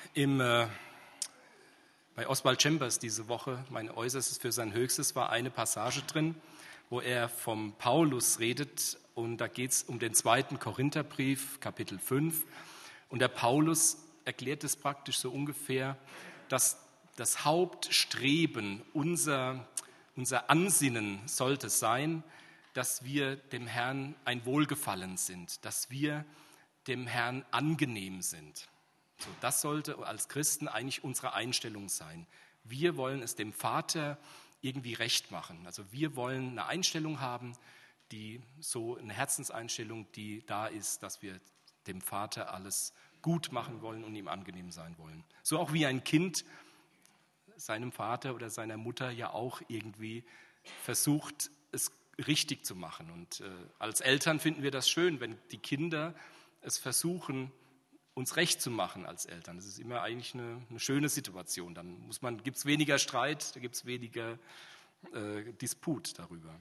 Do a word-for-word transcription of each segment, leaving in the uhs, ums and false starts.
Im, äh, bei Oswald Chambers diese Woche, mein Äußerstes für sein Höchstes, war eine Passage drin, wo er vom Paulus redet, und da geht es um den zweiten Korintherbrief, Kapitel fünf. Und der Paulus erklärt es praktisch so ungefähr, dass das Hauptstreben, unser, unser Ansinnen sollte sein, dass wir dem Herrn ein Wohlgefallen sind, dass wir dem Herrn angenehm sind. So, das sollte als Christen eigentlich unsere Einstellung sein. Wir wollen es dem Vater irgendwie recht machen. Also wir wollen eine Einstellung haben, die so eine Herzenseinstellung, die da ist, dass wir dem Vater alles gut machen wollen und ihm angenehm sein wollen. So auch wie ein Kind seinem Vater oder seiner Mutter ja auch irgendwie versucht, es richtig zu machen. Und äh, als Eltern finden wir das schön, wenn die Kinder es versuchen, uns recht zu machen als Eltern. Das ist immer eigentlich eine, eine schöne Situation. Dann muss man, gibt es weniger Streit, da gibt es weniger äh, Disput darüber.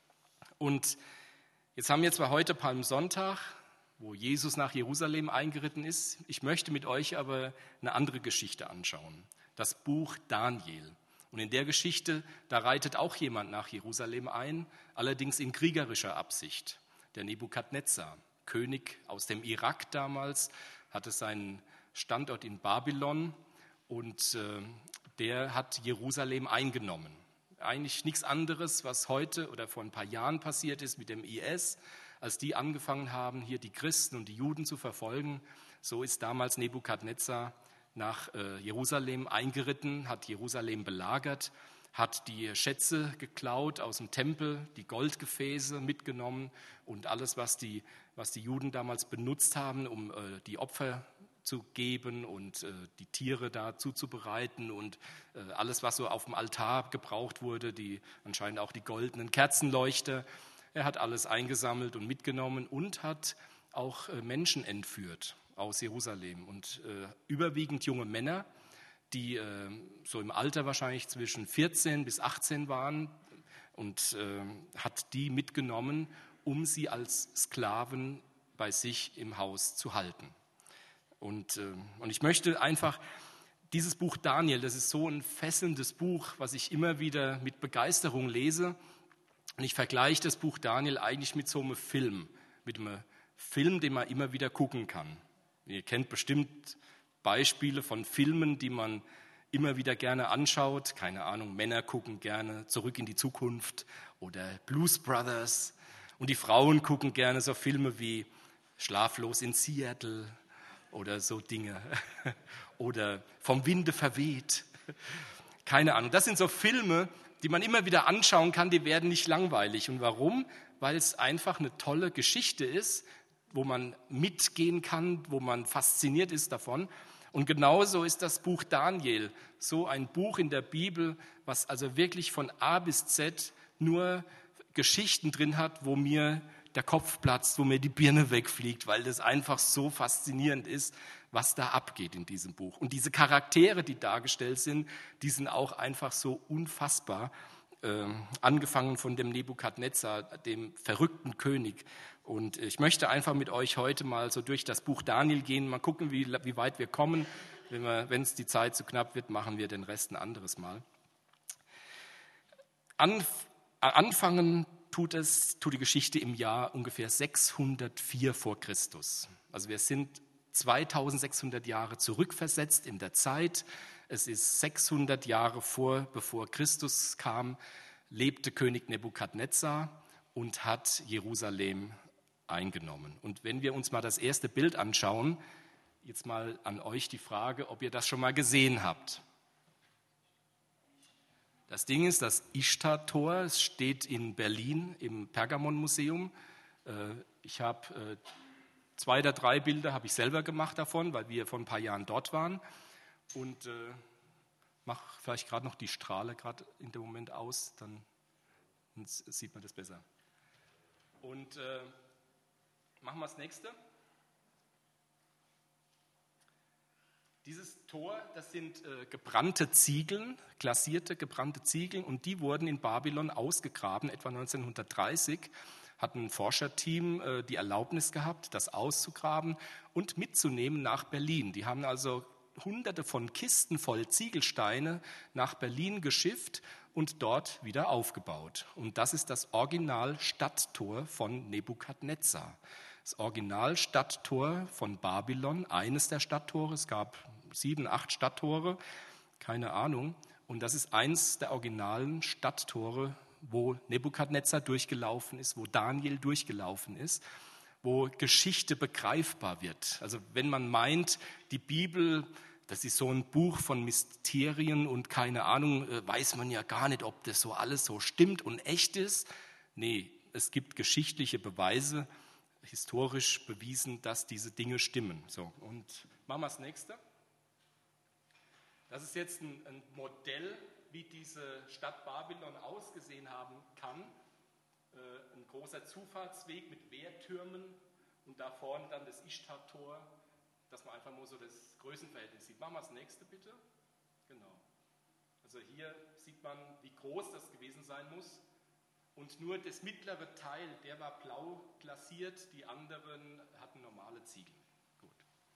Und jetzt haben wir zwar heute Palmsonntag, wo Jesus nach Jerusalem eingeritten ist. Ich möchte mit euch aber eine andere Geschichte anschauen. Das Buch Daniel. Und in der Geschichte, da reitet auch jemand nach Jerusalem ein, allerdings in kriegerischer Absicht. Der Nebukadnezar, König aus dem Irak damals, hatte seinen Standort in Babylon und äh, der hat Jerusalem eingenommen. Eigentlich nichts anderes, was heute oder vor ein paar Jahren passiert ist mit dem I S, als die angefangen haben, hier die Christen und die Juden zu verfolgen. So ist damals Nebukadnezar nach äh, Jerusalem eingeritten, hat Jerusalem belagert, hat die Schätze geklaut aus dem Tempel, die Goldgefäße mitgenommen und alles, was die, was die Juden damals benutzt haben, um äh, die Opfer zu geben und äh, die Tiere da zuzubereiten und äh, alles, was so auf dem Altar gebraucht wurde, die anscheinend auch die goldenen Kerzenleuchter. Er hat alles eingesammelt und mitgenommen und hat auch äh, Menschen entführt aus Jerusalem und äh, überwiegend junge Männer, die äh, so im Alter wahrscheinlich zwischen vierzehn bis achtzehn waren, und äh, hat die mitgenommen, um sie als Sklaven bei sich im Haus zu halten. Und, äh, und ich möchte einfach dieses Buch Daniel, das ist so ein fesselndes Buch, was ich immer wieder mit Begeisterung lese. Und ich vergleiche das Buch Daniel eigentlich mit so einem Film, mit einem Film, den man immer wieder gucken kann. Ihr kennt bestimmt Beispiele von Filmen, die man immer wieder gerne anschaut. Keine Ahnung, Männer gucken gerne Zurück in die Zukunft oder Blues Brothers. Und die Frauen gucken gerne so Filme wie Schlaflos in Seattle oder so Dinge. Oder Vom Winde verweht. Keine Ahnung. Das sind so Filme, die man immer wieder anschauen kann, die werden nicht langweilig. Und warum? Weil es einfach eine tolle Geschichte ist, wo man mitgehen kann, wo man fasziniert ist davon. Und genauso ist das Buch Daniel so ein Buch in der Bibel, was also wirklich von A bis Z nur Geschichten drin hat, wo mir der Kopf platzt, wo mir die Birne wegfliegt, weil das einfach so faszinierend ist, was da abgeht in diesem Buch. Und diese Charaktere, die dargestellt sind, die sind auch einfach so unfassbar, äh, angefangen von dem Nebukadnezar, dem verrückten König. Und ich möchte einfach mit euch heute mal so durch das Buch Daniel gehen, mal gucken, wie, wie weit wir kommen. Wenn wir, wenn es die Zeit zu knapp wird, machen wir den Rest ein anderes Mal. Anf- anfangen tut es, tut die Geschichte im Jahr ungefähr sechshundertvier vor Christus. Also wir sind zweitausendsechshundert Jahre zurückversetzt in der Zeit. Es ist sechshundert Jahre vor, bevor Christus kam, lebte König Nebukadnezar und hat Jerusalem eingenommen. Und wenn wir uns mal das erste Bild anschauen, jetzt mal an euch die Frage, ob ihr das schon mal gesehen habt. Das Ding ist das Ishtar-Tor, es steht in Berlin im Pergamon-Museum. Ich habe zwei oder drei Bilder habe ich selber gemacht davon, weil wir vor ein paar Jahren dort waren. Und mache vielleicht gerade noch die Strahle gerade in dem Moment aus, dann sieht man das besser. Und äh, machen wir das nächste. Dieses Tor, das sind äh, gebrannte Ziegeln, glasierte gebrannte Ziegeln, und die wurden in Babylon ausgegraben, etwa neunzehnhundertdreißig. Hat ein Forscherteam äh, die Erlaubnis gehabt, das auszugraben und mitzunehmen nach Berlin. Die haben also hunderte von Kisten voll Ziegelsteine nach Berlin geschifft und dort wieder aufgebaut. Und das ist das Original-Stadttor von Nebukadnezar. Das Original-Stadttor von Babylon, eines der Stadttore, es gab sieben, acht Stadttore, keine Ahnung. Und das ist eins der originalen Stadttore, wo Nebukadnezar durchgelaufen ist, wo Daniel durchgelaufen ist, wo Geschichte begreifbar wird. Also wenn man meint, die Bibel, das ist so ein Buch von Mysterien und keine Ahnung, weiß man ja gar nicht, ob das so alles so stimmt und echt ist. Nee, es gibt geschichtliche Beweise, historisch bewiesen, dass diese Dinge stimmen. So, und machen wir das nächste. Das ist jetzt ein, ein Modell, wie diese Stadt Babylon ausgesehen haben kann. Ein großer Zufahrtsweg mit Wehrtürmen und da vorne dann das Ishtar-Tor, dass man einfach nur so das Größenverhältnis sieht. Machen wir das nächste bitte. Genau. Also hier sieht man, wie groß das gewesen sein muss. Und nur das mittlere Teil, der war blau glasiert, die anderen hatten normale Ziegel. Gut.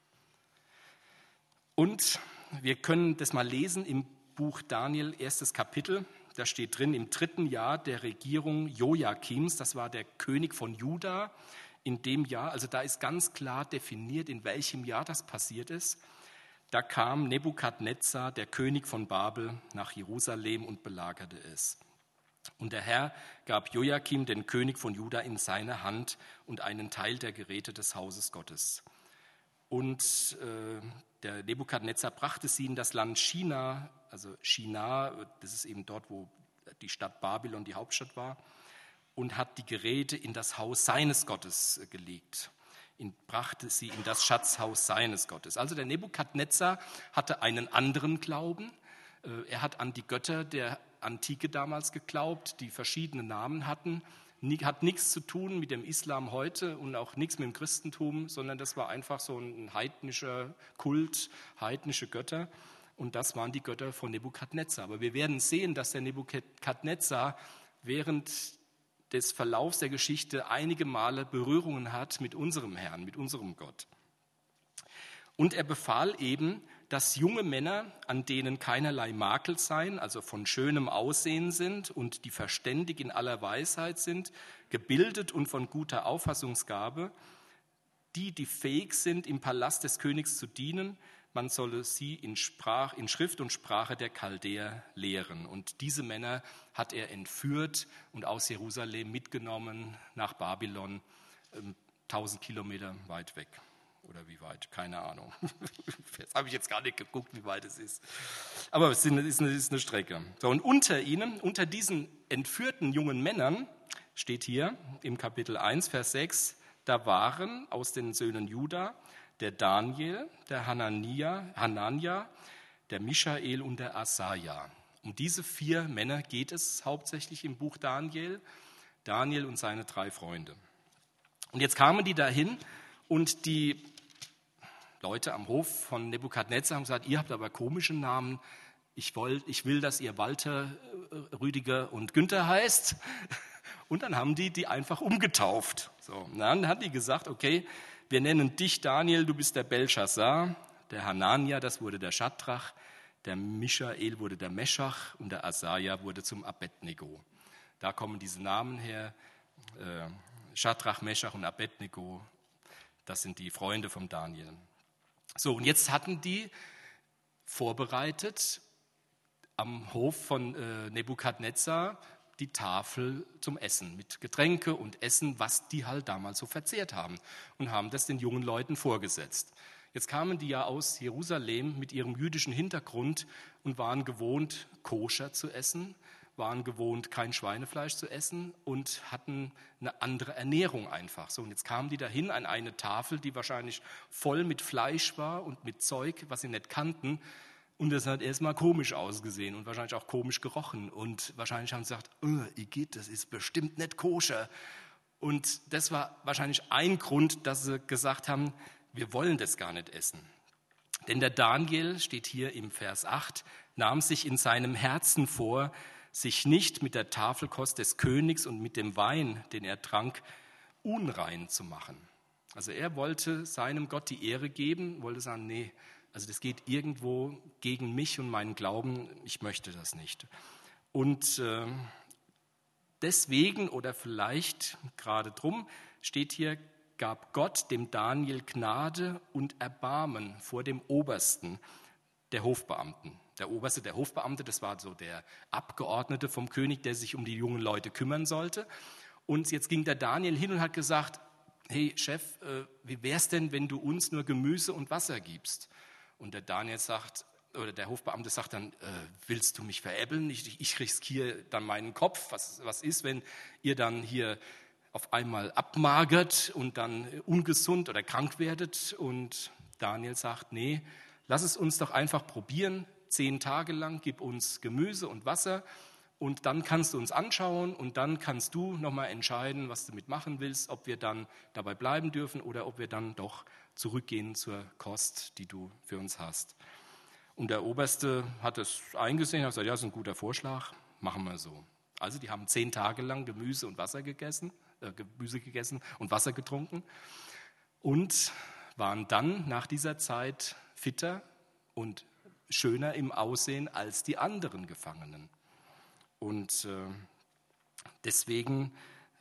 Und wir können das mal lesen im Buch Daniel, erstes Kapitel. Da steht drin, im dritten Jahr der Regierung Joachims, das war der König von Juda, in dem Jahr, also da ist ganz klar definiert, in welchem Jahr das passiert ist, da kam Nebukadnezar, der König von Babel, nach Jerusalem und belagerte es. Und der Herr gab Joachim, den König von Juda, in seine Hand und einen Teil der Geräte des Hauses Gottes. Und äh, der Nebukadnezar brachte sie in das Land China, also China, das ist eben dort, wo die Stadt Babylon die Hauptstadt war, und hat die Geräte in das Haus seines Gottes gelegt. Ihn brachte sie in das Schatzhaus seines Gottes. Also der Nebukadnezar hatte einen anderen Glauben. Er hat an die Götter der Antike damals geglaubt, die verschiedene Namen hatten. Hat nichts zu tun mit dem Islam heute und auch nichts mit dem Christentum, sondern das war einfach so ein heidnischer Kult, heidnische Götter. Und das waren die Götter von Nebukadnezar. Aber wir werden sehen, dass der Nebukadnezar während des Verlaufs der Geschichte einige Male Berührungen hat mit unserem Herrn, mit unserem Gott. Und er befahl eben, dass junge Männer, an denen keinerlei Makel seien, also von schönem Aussehen sind und die verständig in aller Weisheit sind, gebildet und von guter Auffassungsgabe, die, die fähig sind, im Palast des Königs zu dienen, man solle sie in, Sprach, in Schrift und Sprache der Chaldäer lehren. Und diese Männer hat er entführt und aus Jerusalem mitgenommen nach Babylon, tausend Kilometer weit weg. Oder wie weit? Keine Ahnung. Jetzt habe ich jetzt gar nicht geguckt, wie weit es ist. Aber es ist eine, ist eine, ist eine Strecke. So, und unter ihnen, unter diesen entführten jungen Männern, steht hier im Kapitel eins, Vers sechs, da waren aus den Söhnen Juda der Daniel, der Hanania, Hanania, der Michael und der Asaja. Um diese vier Männer geht es hauptsächlich im Buch Daniel, Daniel und seine drei Freunde. Und jetzt kamen die dahin und die Leute am Hof von Nebukadnezar haben gesagt, ihr habt aber komische Namen, ich, wollt, ich will, dass ihr Walter, Rüdiger und Günther heißt. Und dann haben die die einfach umgetauft. So, und dann hat die gesagt, okay, wir nennen dich Daniel, du bist der Belshazzar, der Hanania, das wurde der Schadrach, der Michael wurde der Meschach und der Asaja wurde zum Abednego. Da kommen diese Namen her, äh, Schadrach, Meschach und Abednego, das sind die Freunde von Daniel. So, und jetzt hatten die vorbereitet am Hof von äh, Nebukadnezar die Tafel zum Essen mit Getränke und Essen, was die halt damals so verzehrt haben, und haben das den jungen Leuten vorgesetzt. Jetzt kamen die ja aus Jerusalem mit ihrem jüdischen Hintergrund und waren gewohnt, koscher zu essen, waren gewohnt, kein Schweinefleisch zu essen und hatten eine andere Ernährung einfach. So, und jetzt kamen die dahin an eine Tafel, die wahrscheinlich voll mit Fleisch war und mit Zeug, was sie nicht kannten. Und das hat erstmal komisch ausgesehen und wahrscheinlich auch komisch gerochen. Und wahrscheinlich haben sie gesagt, oh, Igitt, das ist bestimmt nicht koscher. Und das war wahrscheinlich ein Grund, dass sie gesagt haben, wir wollen das gar nicht essen. Denn der Daniel, steht hier im Vers acht, nahm sich in seinem Herzen vor, sich nicht mit der Tafelkost des Königs und mit dem Wein, den er trank, unrein zu machen. Also er wollte seinem Gott die Ehre geben, wollte sagen, nee, Also das geht irgendwo gegen mich und meinen Glauben, ich möchte das nicht. Und äh, deswegen oder vielleicht gerade drum steht hier, gab Gott dem Daniel Gnade und Erbarmen vor dem Obersten der Hofbeamten. Der Oberste der Hofbeamte, das war so der Abgeordnete vom König, der sich um die jungen Leute kümmern sollte. Und jetzt ging der Daniel hin und hat gesagt, hey Chef, äh, wie wär's denn, wenn du uns nur Gemüse und Wasser gibst? Und der Daniel sagt, oder der Hofbeamte sagt dann, äh, willst du mich veräppeln? Ich, ich riskiere dann meinen Kopf. Was, was ist, wenn ihr dann hier auf einmal abmagert und dann ungesund oder krank werdet? Und Daniel sagt, nee, lass es uns doch einfach probieren. Zehn Tage lang, gib uns Gemüse und Wasser und dann kannst du uns anschauen und dann kannst du nochmal entscheiden, was du damit machen willst, ob wir dann dabei bleiben dürfen oder ob wir dann doch zurückgehen zur Kost, die du für uns hast. Und der Oberste hat es eingesehen, hat gesagt, ja, das ist ein guter Vorschlag, machen wir so. Also die haben zehn Tage lang Gemüse und Wasser gegessen, äh, Gemüse gegessen und Wasser getrunken und waren dann nach dieser Zeit fitter und schöner im Aussehen als die anderen Gefangenen. Und äh, deswegen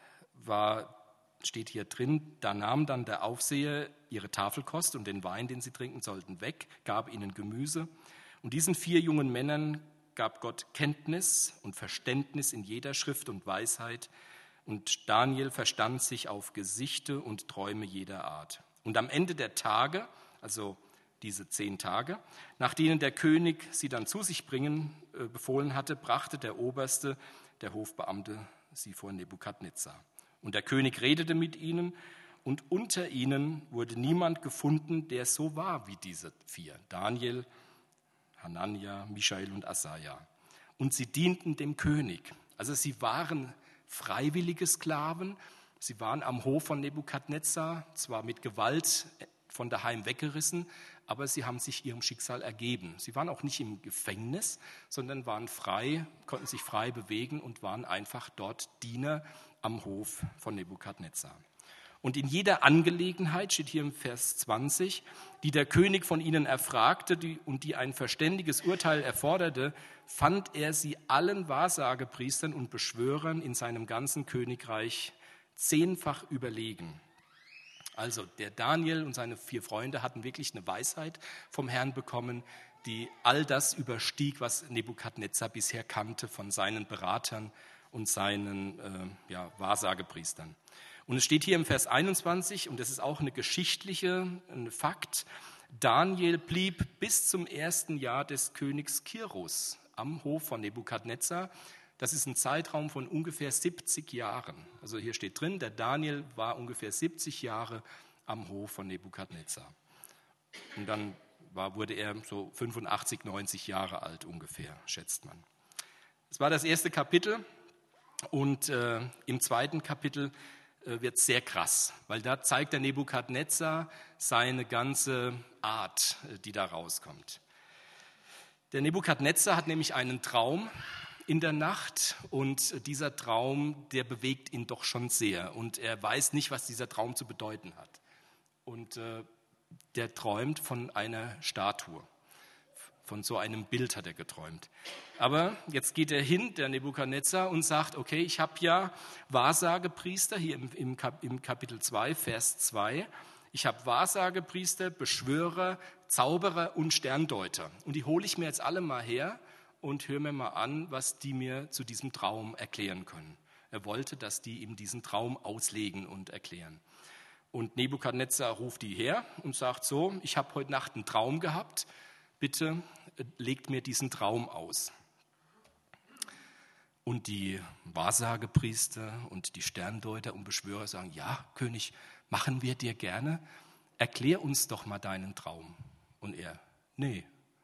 war, steht hier drin, da nahm dann der Aufseher ihre Tafelkost und den Wein, den sie trinken sollten, weg, gab ihnen Gemüse. Und diesen vier jungen Männern gab Gott Kenntnis und Verständnis in jeder Schrift und Weisheit. Und Daniel verstand sich auf Gesichte und Träume jeder Art. Und am Ende der Tage, also diese zehn Tage, nach denen der König sie dann zu sich bringen äh, befohlen hatte, brachte der Oberste, der Hofbeamte, sie vor Nebukadnezar. Und der König redete mit ihnen, und unter ihnen wurde niemand gefunden, der so war wie diese vier, Daniel, Hanania, Michael und Asaja. Und sie dienten dem König. Also sie waren freiwillige Sklaven, sie waren am Hof von Nebukadnezar, zwar mit Gewalt von daheim weggerissen, aber sie haben sich ihrem Schicksal ergeben. Sie waren auch nicht im Gefängnis, sondern waren frei, konnten sich frei bewegen und waren einfach dort Diener am Hof von Nebukadnezar. Und in jeder Angelegenheit, steht hier im Vers zwanzig, die der König von ihnen erfragte die, und die ein verständiges Urteil erforderte, fand er sie allen Wahrsagepriestern und Beschwörern in seinem ganzen Königreich zehnfach überlegen. Also der Daniel und seine vier Freunde hatten wirklich eine Weisheit vom Herrn bekommen, die all das überstieg, was Nebukadnezar bisher kannte von seinen Beratern und seinen äh, ja, Wahrsagepriestern. Und es steht hier im Vers einundzwanzig, und das ist auch eine geschichtliche ein Fakt, Daniel blieb bis zum ersten Jahr des Königs Kiros am Hof von Nebukadnezar. Das ist ein Zeitraum von ungefähr siebzig Jahren. Also hier steht drin, der Daniel war ungefähr siebzig Jahre am Hof von Nebukadnezar. Und dann war, wurde er so fünfundachtzig, neunzig Jahre alt ungefähr, schätzt man. Das war das erste Kapitel. Und äh, im zweiten Kapitel äh, wird es sehr krass, weil da zeigt der Nebukadnezar seine ganze Art, äh, die da rauskommt. Der Nebukadnezar hat nämlich einen Traum in der Nacht und dieser Traum, der bewegt ihn doch schon sehr und er weiß nicht, was dieser Traum zu bedeuten hat. Und äh, der träumt von einer Statue, von so einem Bild hat er geträumt. Aber jetzt geht er hin, der Nebukadnezar, und sagt, okay, ich habe ja Wahrsagepriester, hier im, im, Kap, im Kapitel zwei, Vers zwei, ich habe Wahrsagepriester, Beschwörer, Zauberer und Sterndeuter und die hole ich mir jetzt alle mal her und höre mir mal an, was die mir zu diesem Traum erklären können. Er wollte, dass die ihm diesen Traum auslegen und erklären. Und Nebukadnezar ruft die her und sagt so, ich habe heute Nacht einen Traum gehabt, bitte legt mir diesen Traum aus. Und die Wahrsagepriester und die Sterndeuter und Beschwörer sagen, ja, König, machen wir dir gerne, erklär uns doch mal deinen Traum. Und er, nee,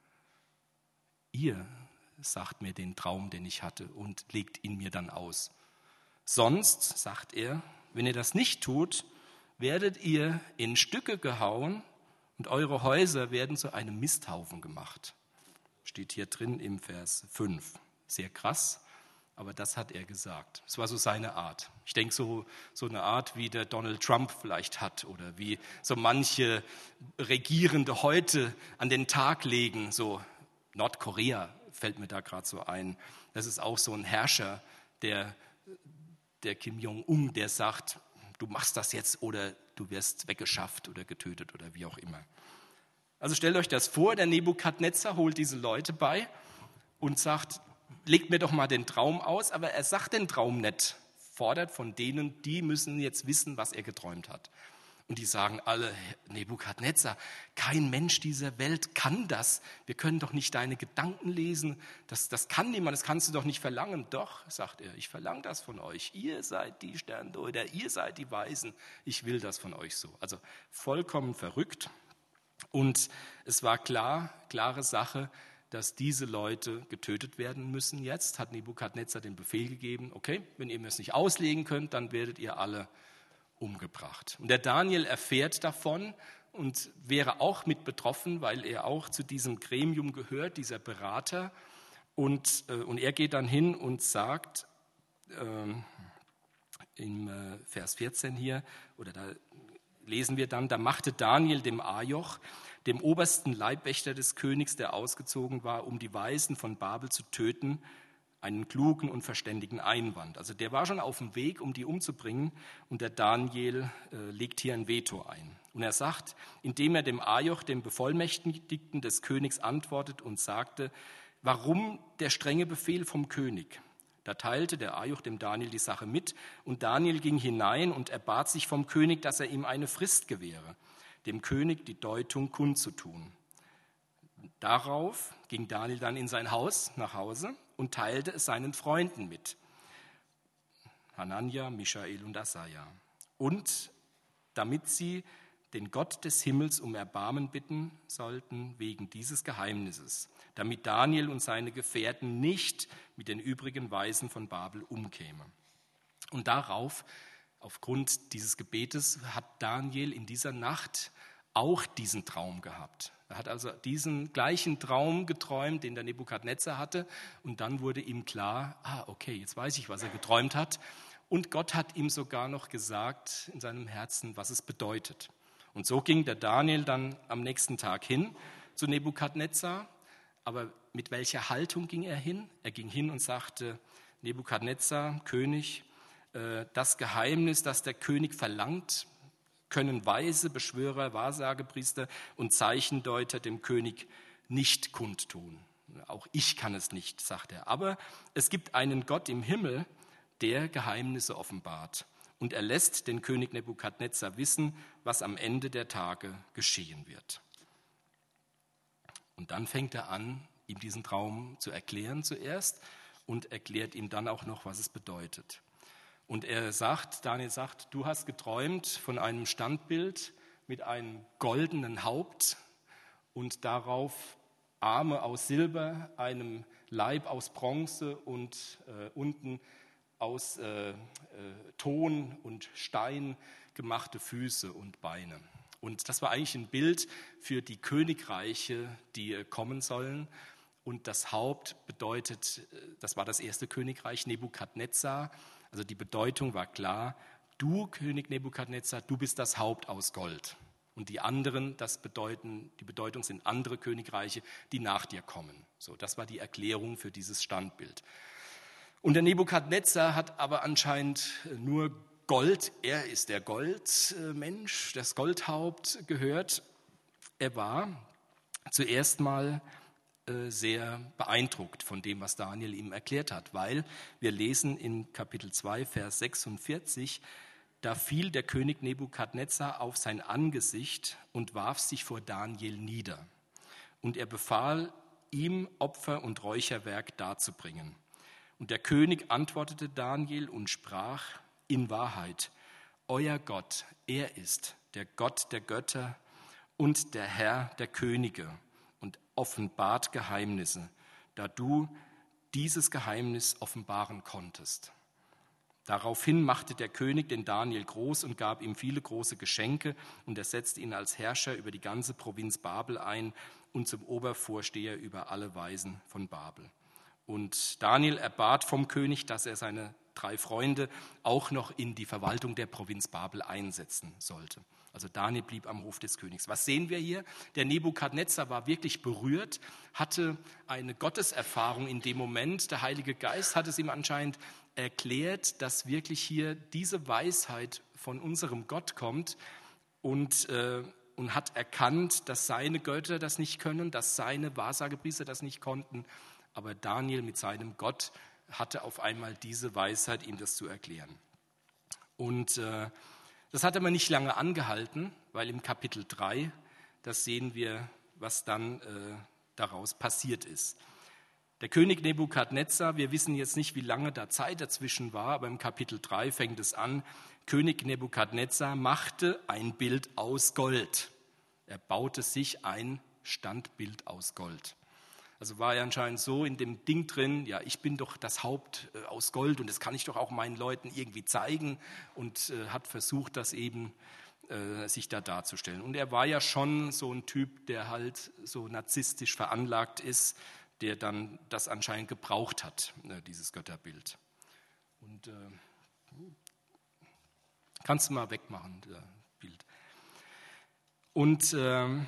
ihr sagt mir den Traum, den ich hatte und legt ihn mir dann aus. Sonst, sagt er, wenn ihr das nicht tut, werdet ihr in Stücke gehauen und eure Häuser werden zu einem Misthaufen gemacht. Steht hier drin im Vers fünf. Sehr krass. Aber das hat er gesagt. Es war so seine Art. Ich denke, so, so eine Art, wie der Donald Trump vielleicht hat oder wie so manche Regierende heute an den Tag legen. So Nordkorea fällt mir da gerade so ein. Das ist auch so ein Herrscher, der, der Kim Jong-un, der sagt, du machst das jetzt oder du wirst weggeschafft oder getötet oder wie auch immer. Also stellt euch das vor, der Nebukadnezar holt diese Leute bei und sagt, legt mir doch mal den Traum aus, aber er sagt den Traum nicht, fordert von denen, die müssen jetzt wissen, was er geträumt hat. Und die sagen alle, Nebukadnezar, kein Mensch dieser Welt kann das. Wir können doch nicht deine Gedanken lesen. Das, das kann niemand, das kannst du doch nicht verlangen. Doch, sagt er, ich verlange das von euch. Ihr seid die Sterndeuter, ihr seid die Weisen. Ich will das von euch so. Also vollkommen verrückt. Und es war klar, klare Sache, dass diese Leute getötet werden müssen. Jetzt hat Nebukadnezar den Befehl gegeben, okay, wenn ihr mir es nicht auslegen könnt, dann werdet ihr alle umgebracht. Und der Daniel erfährt davon und wäre auch mit betroffen, weil er auch zu diesem Gremium gehört, dieser Berater. Und, äh, und er geht dann hin und sagt, äh, im äh, Vers vierzehn hier, oder da lesen wir dann, da machte Daniel dem Ajoch, dem obersten Leibwächter des Königs, der ausgezogen war, um die Weisen von Babel zu töten, einen klugen und verständigen Einwand. Also der war schon auf dem Weg, um die umzubringen, und der Daniel äh, legt hier ein Veto ein. Und er sagt, indem er dem Ajoch, dem Bevollmächtigten des Königs, antwortet und sagte, warum der strenge Befehl vom König? Da teilte der Ajoch dem Daniel die Sache mit, und Daniel ging hinein und erbat sich vom König, dass er ihm eine Frist gewähre, dem König die Deutung kundzutun. Darauf ging Daniel dann in sein Haus, nach Hause, und teilte es seinen Freunden mit, Hanania, Michael und Asaja. Und damit sie den Gott des Himmels um Erbarmen bitten sollten wegen dieses Geheimnisses, damit Daniel und seine Gefährten nicht mit den übrigen Weisen von Babel umkämen. Und darauf, aufgrund dieses Gebetes, hat Daniel in dieser Nacht auch diesen Traum gehabt. Er hat also diesen gleichen Traum geträumt, den der Nebukadnezar hatte, und dann wurde ihm klar, ah, okay, jetzt weiß ich, was er geträumt hat. Und Gott hat ihm sogar noch gesagt in seinem Herzen, was es bedeutet. Und so ging der Daniel dann am nächsten Tag hin zu Nebukadnezar. Aber mit welcher Haltung ging er hin? Er ging hin und sagte, Nebukadnezar, König, das Geheimnis, das der König verlangt, können Weise, Beschwörer, Wahrsagepriester und Zeichendeuter dem König nicht kundtun. Auch ich kann es nicht, sagt er. Aber es gibt einen Gott im Himmel, der Geheimnisse offenbart. Und er lässt den König Nebukadnezar wissen, was am Ende der Tage geschehen wird. Und dann fängt er an, ihm diesen Traum zu erklären zuerst und erklärt ihm dann auch noch, was es bedeutet. Und er sagt, Daniel sagt, du hast geträumt von einem Standbild mit einem goldenen Haupt und darauf Arme aus Silber, einem Leib aus Bronze und äh, unten aus äh, äh, Ton und Stein gemachte Füße und Beine. Und das war eigentlich ein Bild für die Königreiche, die kommen sollen. Und das Haupt bedeutet, das war das erste Königreich, Nebukadnezar. Also die Bedeutung war klar, du, König Nebukadnezar, du bist das Haupt aus Gold. Und die anderen, das bedeuten, die Bedeutung sind andere Königreiche, die nach dir kommen. So, das war die Erklärung für dieses Standbild. Und der Nebukadnezar hat aber anscheinend nur Gold, er ist der Goldmensch, das Goldhaupt gehört. Er war zuerst mal sehr beeindruckt von dem, was Daniel ihm erklärt hat, weil wir lesen in Kapitel zwei, Vers sechsundvierzig, da fiel der König Nebukadnezar auf sein Angesicht und warf sich vor Daniel nieder. Und er befahl ihm, Opfer und Räucherwerk darzubringen. Und der König antwortete Daniel und sprach, in Wahrheit, euer Gott, er ist der Gott der Götter und der Herr der Könige und offenbart Geheimnisse, da du dieses Geheimnis offenbaren konntest. Daraufhin machte der König den Daniel groß und gab ihm viele große Geschenke, und er setzte ihn als Herrscher über die ganze Provinz Babel ein und zum Obervorsteher über alle Weisen von Babel. Und Daniel erbat vom König, dass er seine drei Freunde auch noch in die Verwaltung der Provinz Babel einsetzen sollte. Also Daniel blieb am Hof des Königs. Was sehen wir hier? Der Nebukadnezar war wirklich berührt, hatte eine Gotteserfahrung in dem Moment. Der Heilige Geist hat es ihm anscheinend erklärt, dass wirklich hier diese Weisheit von unserem Gott kommt und, äh, und hat erkannt, dass seine Götter das nicht können, dass seine Wahrsagepriester das nicht konnten. Aber Daniel mit seinem Gott hatte auf einmal diese Weisheit, ihm das zu erklären. Und äh, das hat aber nicht lange angehalten, weil im Kapitel drei, das sehen wir, was dann äh, daraus passiert ist. Der König Nebukadnezar, wir wissen jetzt nicht, wie lange da Zeit dazwischen war, aber im Kapitel drei fängt es an, König Nebukadnezar machte ein Bild aus Gold. Er baute sich ein Standbild aus Gold. Also war er anscheinend so in dem Ding drin, ja, ich bin doch das Haupt äh, aus Gold und das kann ich doch auch meinen Leuten irgendwie zeigen und äh, hat versucht, das eben äh, sich da darzustellen. Und er war ja schon so ein Typ, der halt so narzisstisch veranlagt ist, der dann das anscheinend gebraucht hat, äh, dieses Götterbild. Und äh, kannst du mal wegmachen, das Bild. Und äh,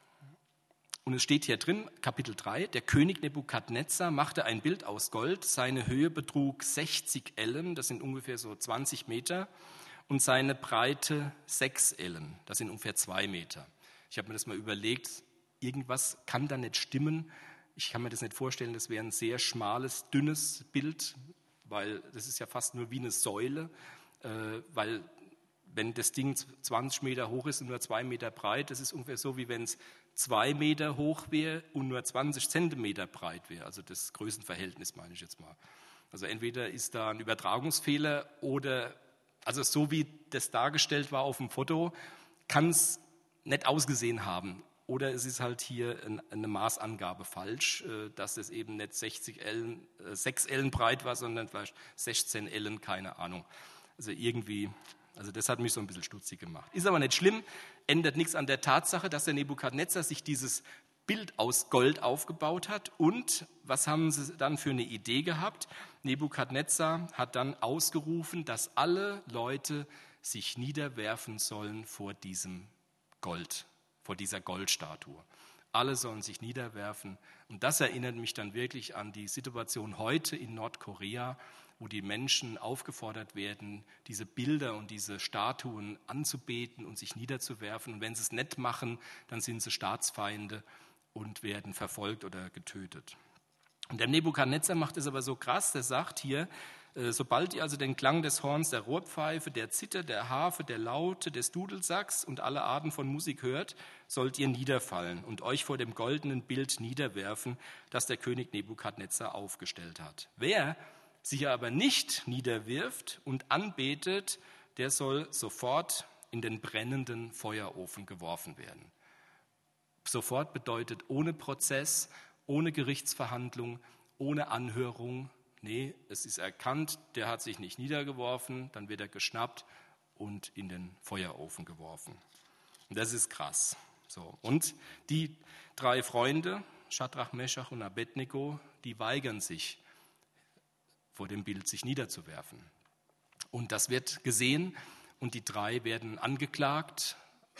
Und es steht hier drin, Kapitel drei, der König Nebukadnezar machte ein Bild aus Gold, seine Höhe betrug sechzig Ellen, das sind ungefähr so zwanzig Meter, und seine Breite sechs Ellen, das sind ungefähr zwei Meter. Ich habe mir das mal überlegt, irgendwas kann da nicht stimmen. Ich kann mir das nicht vorstellen, das wäre ein sehr schmales, dünnes Bild, weil das ist ja fast nur wie eine Säule, äh, weil wenn das Ding zwanzig Meter hoch ist und nur zwei Meter breit, das ist ungefähr so, wie wenn es zwei Meter hoch wäre und nur zwanzig Zentimeter breit wäre. Also das Größenverhältnis meine ich jetzt mal. Also entweder ist da ein Übertragungsfehler oder, also so wie das dargestellt war auf dem Foto, kann es nicht ausgesehen haben. Oder es ist halt hier eine Maßangabe falsch, dass es eben nicht sechzig Ellen, sechs Ellen breit war, sondern vielleicht sechzehn Ellen, keine Ahnung. Also irgendwie... Also das hat mich so ein bisschen stutzig gemacht. Ist aber nicht schlimm, ändert nichts an der Tatsache, dass der Nebukadnezar sich dieses Bild aus Gold aufgebaut hat. Und was haben sie dann für eine Idee gehabt? Nebukadnezar hat dann ausgerufen, dass alle Leute sich niederwerfen sollen vor diesem Gold, vor dieser Goldstatue. Alle sollen sich niederwerfen. Und das erinnert mich dann wirklich an die Situation heute in Nordkorea, wo die Menschen aufgefordert werden, diese Bilder und diese Statuen anzubeten und sich niederzuwerfen. Und wenn sie es nicht machen, dann sind sie Staatsfeinde und werden verfolgt oder getötet. Und der Nebukadnezar macht es aber so krass, der sagt hier, sobald ihr also den Klang des Horns, der Rohrpfeife, der Zither, der Harfe, der Laute, des Dudelsacks und alle Arten von Musik hört, sollt ihr niederfallen und euch vor dem goldenen Bild niederwerfen, das der König Nebukadnezar aufgestellt hat. Wer sich aber nicht niederwirft und anbetet, der soll sofort in den brennenden Feuerofen geworfen werden. Sofort bedeutet ohne Prozess, ohne Gerichtsverhandlung, ohne Anhörung. Nee, es ist erkannt, der hat sich nicht niedergeworfen, dann wird er geschnappt und in den Feuerofen geworfen. Und das ist krass. So. Und die drei Freunde, Schadrach, Meschach und Abednego, die weigern sich, vor dem Bild sich niederzuwerfen. Und das wird gesehen und die drei werden angeklagt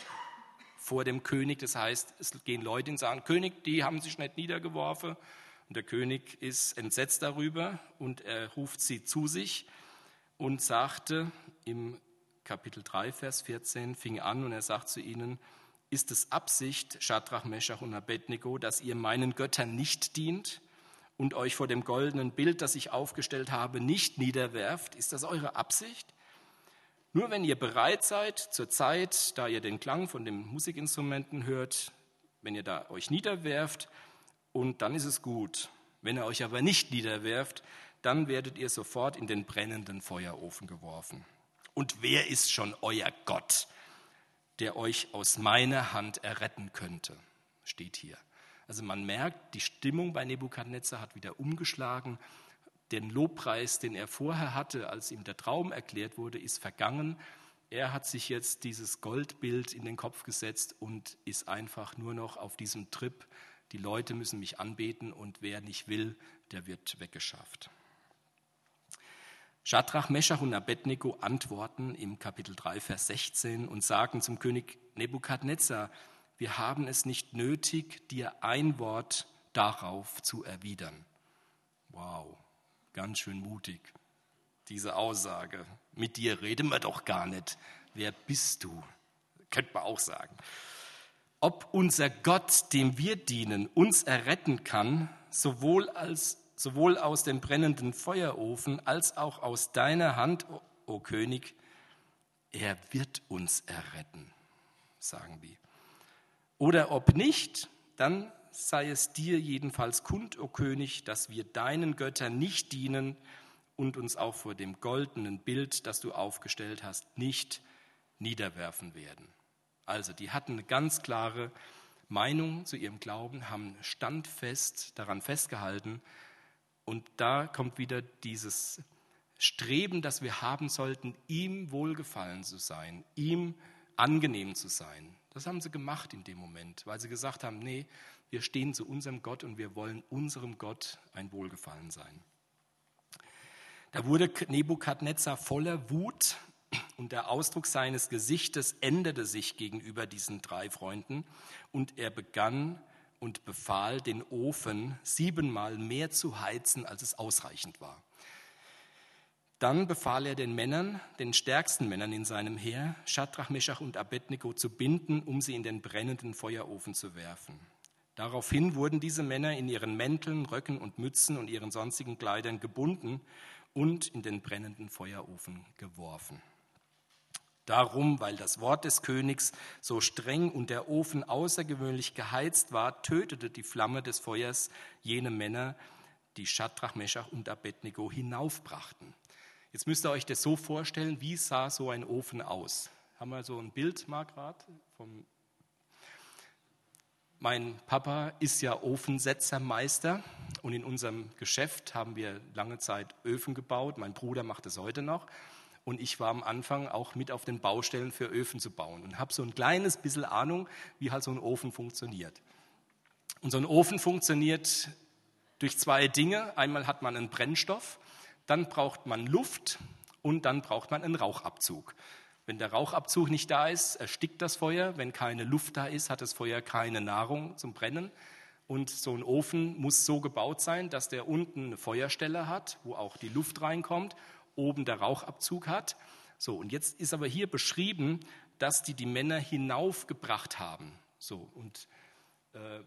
vor dem König. Das heißt, es gehen Leute und sagen, König, die haben sich nicht niedergeworfen. Und der König ist entsetzt darüber und er ruft sie zu sich und sagte im Kapitel drei, Vers vierzehn, fing an und er sagt zu ihnen, ist es Absicht, Schadrach, Meschach und Abednego, dass ihr meinen Göttern nicht dient und euch vor dem goldenen Bild, das ich aufgestellt habe, nicht niederwerft? Ist das eure Absicht? Nur wenn ihr bereit seid, zur Zeit, da ihr den Klang von den Musikinstrumenten hört, wenn ihr da euch niederwerft, und dann ist es gut. Wenn ihr euch aber nicht niederwerft, dann werdet ihr sofort in den brennenden Feuerofen geworfen. Und wer ist schon euer Gott, der euch aus meiner Hand erretten könnte? Steht hier. Also man merkt, die Stimmung bei Nebukadnezar hat wieder umgeschlagen. Den Lobpreis, den er vorher hatte, als ihm der Traum erklärt wurde, ist vergangen. Er hat sich jetzt dieses Goldbild in den Kopf gesetzt und ist einfach nur noch auf diesem Trip, die Leute müssen mich anbeten und wer nicht will, der wird weggeschafft. Schadrach, Meschach und Abednego antworten im Kapitel drei, Vers sechzehn und sagen zum König Nebukadnezar: Wir haben es nicht nötig, dir ein Wort darauf zu erwidern. Wow, ganz schön mutig, diese Aussage. Mit dir reden wir doch gar nicht. Wer bist du? Könnte man auch sagen. Ob unser Gott, dem wir dienen, uns erretten kann, sowohl, als, sowohl aus dem brennenden Feuerofen als auch aus deiner Hand, o, o König, er wird uns erretten, sagen wir. Oder ob nicht, dann sei es dir jedenfalls kund, o König, dass wir deinen Göttern nicht dienen und uns auch vor dem goldenen Bild, das du aufgestellt hast, nicht niederwerfen werden. Also die hatten eine ganz klare Meinung zu ihrem Glauben, haben standfest daran festgehalten. Und da kommt wieder dieses Streben, das wir haben sollten, ihm wohlgefallen zu sein, ihm angenehm zu sein. Das haben sie gemacht in dem Moment, weil sie gesagt haben, nee, wir stehen zu unserem Gott und wir wollen unserem Gott ein Wohlgefallen sein. Da wurde Nebukadnezar voller Wut und der Ausdruck seines Gesichtes änderte sich gegenüber diesen drei Freunden und er begann und befahl, den Ofen siebenmal mehr zu heizen, als es ausreichend war. Dann befahl er den Männern, den stärksten Männern in seinem Heer, Schadrach, Meschach und Abednego zu binden, um sie in den brennenden Feuerofen zu werfen. Daraufhin wurden diese Männer in ihren Mänteln, Röcken und Mützen und ihren sonstigen Kleidern gebunden und in den brennenden Feuerofen geworfen. Darum, weil das Wort des Königs so streng und der Ofen außergewöhnlich geheizt war, tötete die Flamme des Feuers jene Männer, die Schadrach, Meschach und Abednego hinaufbrachten. Jetzt müsst ihr euch das so vorstellen, wie sah so ein Ofen aus? Haben wir so ein Bild mal gerade vom... Mein Papa ist ja Ofensetzermeister und in unserem Geschäft haben wir lange Zeit Öfen gebaut. Mein Bruder macht es heute noch. Und ich war am Anfang auch mit auf den Baustellen für Öfen zu bauen und habe so ein kleines bisschen Ahnung, wie halt so ein Ofen funktioniert. Und so ein Ofen funktioniert durch zwei Dinge. Einmal hat man einen Brennstoff, dann braucht man Luft und dann braucht man einen Rauchabzug. Wenn der Rauchabzug nicht da ist, erstickt das Feuer. Wenn keine Luft da ist, hat das Feuer keine Nahrung zum Brennen. Und so ein Ofen muss so gebaut sein, dass der unten eine Feuerstelle hat, wo auch die Luft reinkommt, oben der Rauchabzug hat. So, und jetzt ist aber hier beschrieben, dass die die Männer hinaufgebracht haben. So, und äh,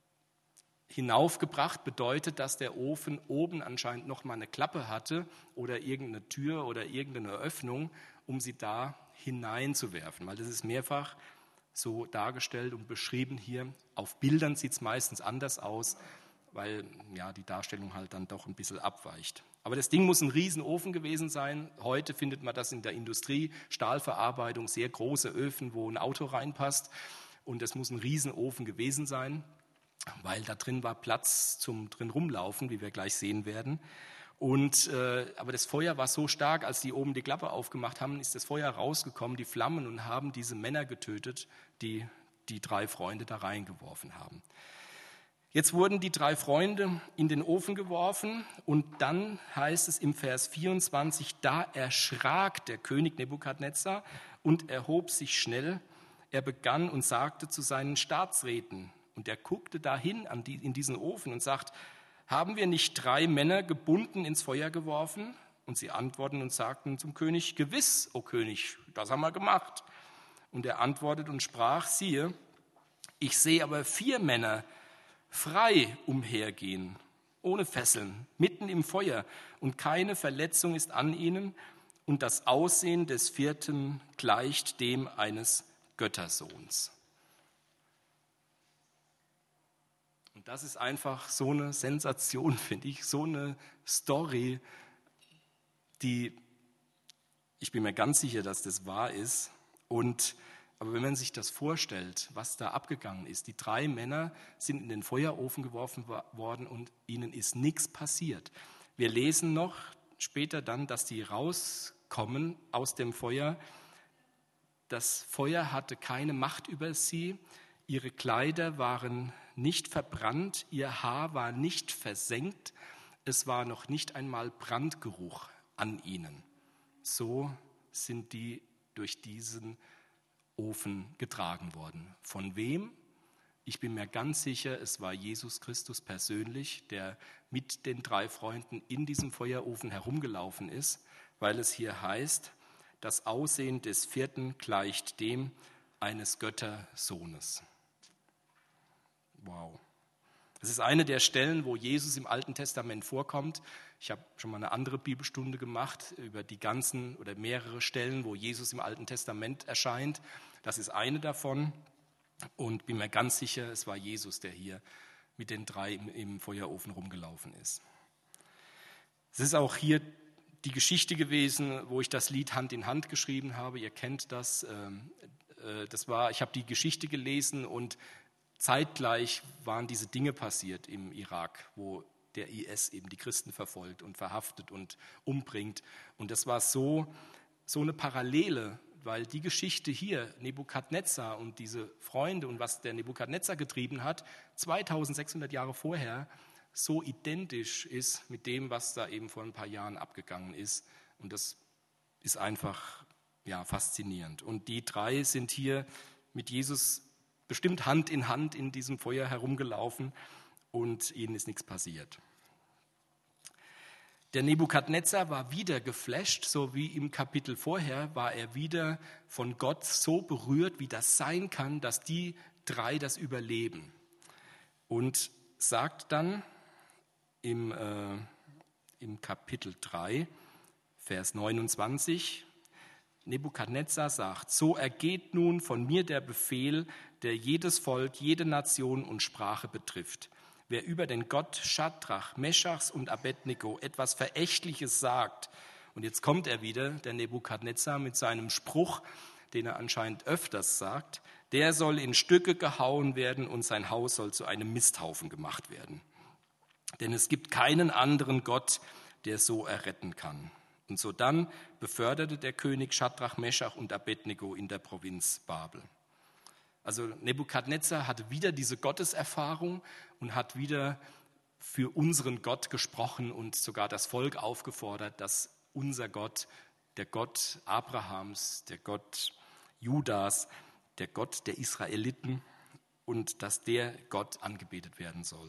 hinaufgebracht bedeutet, dass der Ofen oben anscheinend noch mal eine Klappe hatte oder irgendeine Tür oder irgendeine Öffnung, um sie da hineinzuwerfen. Weil das ist mehrfach so dargestellt und beschrieben hier. Auf Bildern sieht es meistens anders aus, weil ja, die Darstellung halt dann doch ein bisschen abweicht. Aber das Ding muss ein Riesenofen gewesen sein. Heute findet man das in der Industrie, Stahlverarbeitung, sehr große Öfen, wo ein Auto reinpasst. Und das muss ein Riesenofen gewesen sein, weil da drin war Platz zum drin rumlaufen, wie wir gleich sehen werden. Und, äh, aber das Feuer war so stark, als die oben die Klappe aufgemacht haben, ist das Feuer rausgekommen, die Flammen, und haben diese Männer getötet, die die drei Freunde da reingeworfen haben. Jetzt wurden die drei Freunde in den Ofen geworfen und dann heißt es im Vers vierundzwanzig, da erschrak der König Nebukadnezar und erhob sich schnell. Er begann und sagte zu seinen Staatsräten, und er guckte dahin an die, in diesen Ofen und sagt, haben wir nicht drei Männer gebunden ins Feuer geworfen? Und sie antworten und sagten zum König, gewiss, o König, das haben wir gemacht. Und er antwortet und sprach, siehe, ich sehe aber vier Männer frei umhergehen, ohne Fesseln, mitten im Feuer, und keine Verletzung ist an ihnen, und das Aussehen des vierten gleicht dem eines Göttersohns. Und das ist einfach so eine Sensation, finde ich, so eine Story, die, ich bin mir ganz sicher, dass das wahr ist. Und aber wenn man sich das vorstellt, was da abgegangen ist, die drei Männer sind in den Feuerofen geworfen worden und ihnen ist nichts passiert. Wir lesen noch später dann, dass die rauskommen aus dem Feuer. Das Feuer hatte keine Macht über sie. Ihre Kleider waren nicht verbrannt, ihr Haar war nicht versengt, es war noch nicht einmal Brandgeruch an ihnen. So sind die durch diesen Ofen getragen worden. Von wem? Ich bin mir ganz sicher, es war Jesus Christus persönlich, der mit den drei Freunden in diesem Feuerofen herumgelaufen ist, weil es hier heißt, das Aussehen des vierten gleicht dem eines Göttersohnes. Wow. Das ist eine der Stellen, wo Jesus im Alten Testament vorkommt. Ich habe schon mal eine andere Bibelstunde gemacht über die ganzen oder mehrere Stellen, wo Jesus im Alten Testament erscheint. Das ist eine davon. Und bin mir ganz sicher, es war Jesus, der hier mit den drei im, im Feuerofen rumgelaufen ist. Es ist auch hier die Geschichte gewesen, wo ich das Lied Hand in Hand geschrieben habe. Ihr kennt das. Das war, ich habe die Geschichte gelesen und zeitgleich waren diese Dinge passiert im Irak, wo der I S eben die Christen verfolgt und verhaftet und umbringt. Und das war so, so eine Parallele, weil die Geschichte hier, Nebukadnezar und diese Freunde und was der Nebukadnezar getrieben hat, zweitausendsechshundert Jahre vorher, so identisch ist mit dem, was da eben vor ein paar Jahren abgegangen ist. Und das ist einfach ja, faszinierend. Und die drei sind hier mit Jesus bestimmt Hand in Hand in diesem Feuer herumgelaufen und ihnen ist nichts passiert. Der Nebukadnezar war wieder geflasht, so wie im Kapitel vorher war er wieder von Gott so berührt, wie das sein kann, dass die drei das überleben. Und sagt dann im, äh, im Kapitel drei, Vers neunundzwanzig, Nebukadnezar sagt, so ergeht nun von mir der Befehl, der jedes Volk, jede Nation und Sprache betrifft. Wer über den Gott Schadrach, Meschachs und Abednego etwas Verächtliches sagt, und jetzt kommt er wieder, der Nebukadnezar, mit seinem Spruch, den er anscheinend öfters sagt, der soll in Stücke gehauen werden und sein Haus soll zu einem Misthaufen gemacht werden. Denn es gibt keinen anderen Gott, der so erretten kann. Und so dann beförderte der König Schadrach, Meschach und Abednego in der Provinz Babel. Also Nebukadnezar hatte wieder diese Gotteserfahrung und hat wieder für unseren Gott gesprochen und sogar das Volk aufgefordert, dass unser Gott, der Gott Abrahams, der Gott Judas, der Gott der Israeliten und dass der Gott angebetet werden soll.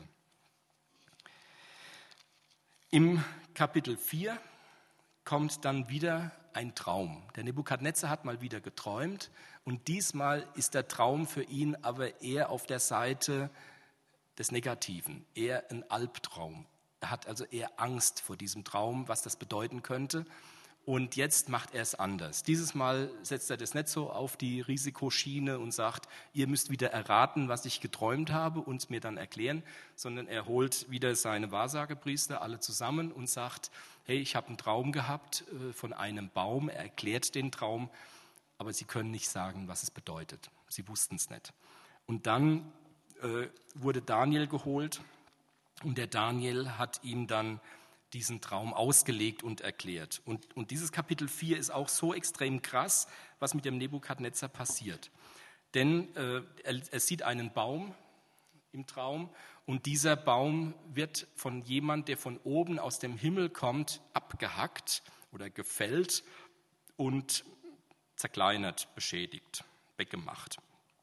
Im Kapitel vier kommt dann wieder ein Traum. Der Nebukadnezar hat mal wieder geträumt und diesmal ist der Traum für ihn aber eher auf der Seite des Negativen, eher ein Albtraum. Er hat also eher Angst vor diesem Traum, was das bedeuten könnte. Und jetzt macht er es anders. Dieses Mal setzt er das nicht so auf die Risikoschiene und sagt, ihr müsst wieder erraten, was ich geträumt habe und mir dann erklären, sondern er holt wieder seine Wahrsagepriester alle zusammen und sagt, hey, ich habe einen Traum gehabt von einem Baum. Er erklärt den Traum, aber sie können nicht sagen, was es bedeutet. Sie wussten es nicht. Und dann äh, wurde Daniel geholt und der Daniel hat ihm dann diesen Traum ausgelegt und erklärt. Und, und dieses Kapitel vier ist auch so extrem krass, was mit dem Nebukadnezar passiert. Denn äh, er, er sieht einen Baum im Traum und dieser Baum wird von jemand, der von oben aus dem Himmel kommt, abgehackt oder gefällt und zerkleinert, beschädigt, weggemacht.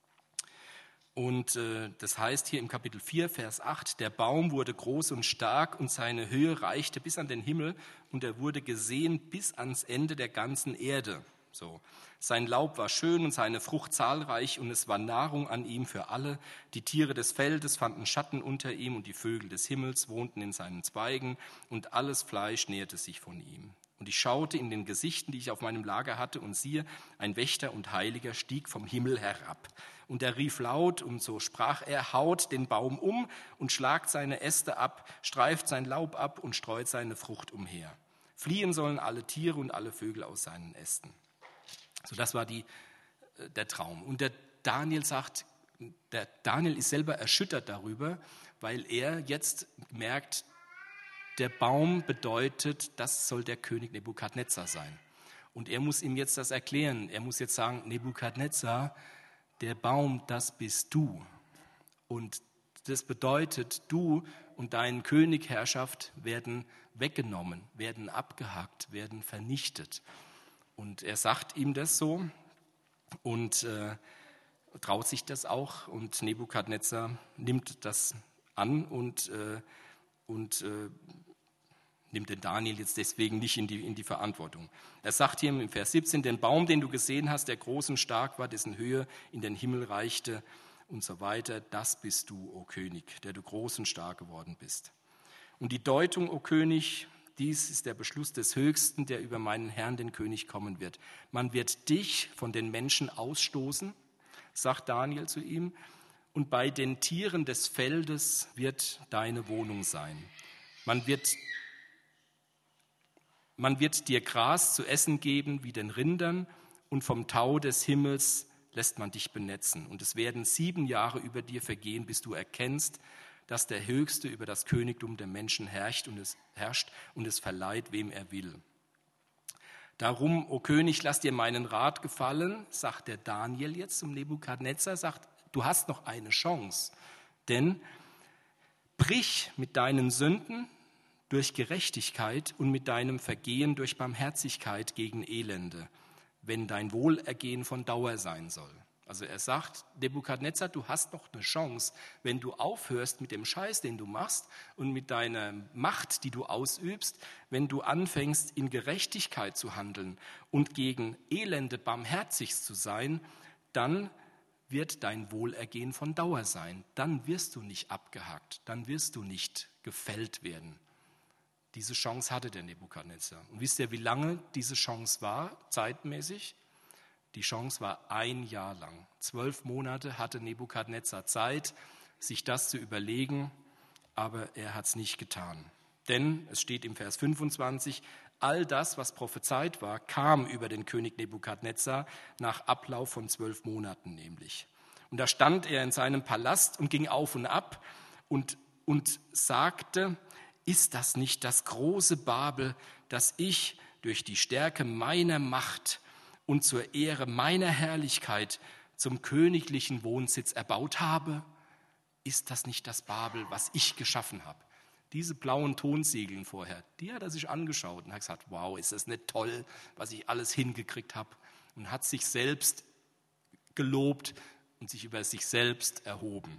Und äh, das heißt hier im Kapitel vier, Vers acht, der Baum wurde groß und stark und seine Höhe reichte bis an den Himmel und er wurde gesehen bis ans Ende der ganzen Erde. So. Sein Laub war schön und seine Frucht zahlreich und es war Nahrung an ihm für alle. Die Tiere des Feldes fanden Schatten unter ihm und die Vögel des Himmels wohnten in seinen Zweigen und alles Fleisch nährte sich von ihm. Und ich schaute in den Gesichten, die ich auf meinem Lager hatte, und siehe, ein Wächter und Heiliger stieg vom Himmel herab. Und er rief laut, und so sprach er, haut den Baum um und schlagt seine Äste ab, streift sein Laub ab und streut seine Frucht umher. Fliehen sollen alle Tiere und alle Vögel aus seinen Ästen. So, das war die, der Traum. Und der Daniel sagt, der Daniel ist selber erschüttert darüber, weil er jetzt merkt, der Baum bedeutet, das soll der König Nebukadnezar sein. Und er muss ihm jetzt das erklären. Er muss jetzt sagen, Nebukadnezar, der Baum, das bist du. Und das bedeutet, du und deine Königherrschaft werden weggenommen, werden abgehakt, werden vernichtet. Und er sagt ihm das so und äh, traut sich das auch. Und Nebukadnezar nimmt das an und, äh, und äh, nimmt den Daniel jetzt deswegen nicht in die, in die Verantwortung. Er sagt hier im Vers siebzehn, den Baum, den du gesehen hast, der groß und stark war, dessen Höhe in den Himmel reichte und so weiter, das bist du, o König, der du groß und stark geworden bist. Und die Deutung, o König, dies ist der Beschluss des Höchsten, der über meinen Herrn, den König, kommen wird. Man wird dich von den Menschen ausstoßen, sagt Daniel zu ihm, und bei den Tieren des Feldes wird deine Wohnung sein. Man wird Man wird dir Gras zu essen geben wie den Rindern und vom Tau des Himmels lässt man dich benetzen. Und es werden sieben Jahre über dir vergehen, bis du erkennst, dass der Höchste über das Königtum der Menschen herrscht und es herrscht und es verleiht, wem er will. Darum, o König, lass dir meinen Rat gefallen, sagt der Daniel jetzt zum Nebukadnezar, sagt, du hast noch eine Chance, denn brich mit deinen Sünden durch Gerechtigkeit und mit deinem Vergehen durch Barmherzigkeit gegen Elende, wenn dein Wohlergehen von Dauer sein soll. Also er sagt, Nebukadnezar, du hast noch eine Chance, wenn du aufhörst mit dem Scheiß, den du machst und mit deiner Macht, die du ausübst, wenn du anfängst, in Gerechtigkeit zu handeln und gegen Elende barmherzig zu sein, dann wird dein Wohlergehen von Dauer sein. Dann wirst du nicht abgehakt, dann wirst du nicht gefällt werden. Diese Chance hatte der Nebukadnezar. Und wisst ihr, wie lange diese Chance war, zeitmäßig? Die Chance war ein Jahr lang. Zwölf Monate hatte Nebukadnezar Zeit, sich das zu überlegen, aber er hat es nicht getan. Denn, es steht im Vers fünfundzwanzig, all das, was prophezeit war, kam über den König Nebukadnezar nach Ablauf von zwölf Monaten nämlich. Und da stand er in seinem Palast und ging auf und ab und, und sagte, ist das nicht das große Babel, das ich durch die Stärke meiner Macht und zur Ehre meiner Herrlichkeit zum königlichen Wohnsitz erbaut habe? Ist das nicht das Babel, was ich geschaffen habe? Diese blauen Tonsiegeln vorher, die hat er sich angeschaut und hat gesagt, wow, ist das nicht toll, was ich alles hingekriegt habe, und hat sich selbst gelobt und sich über sich selbst erhoben.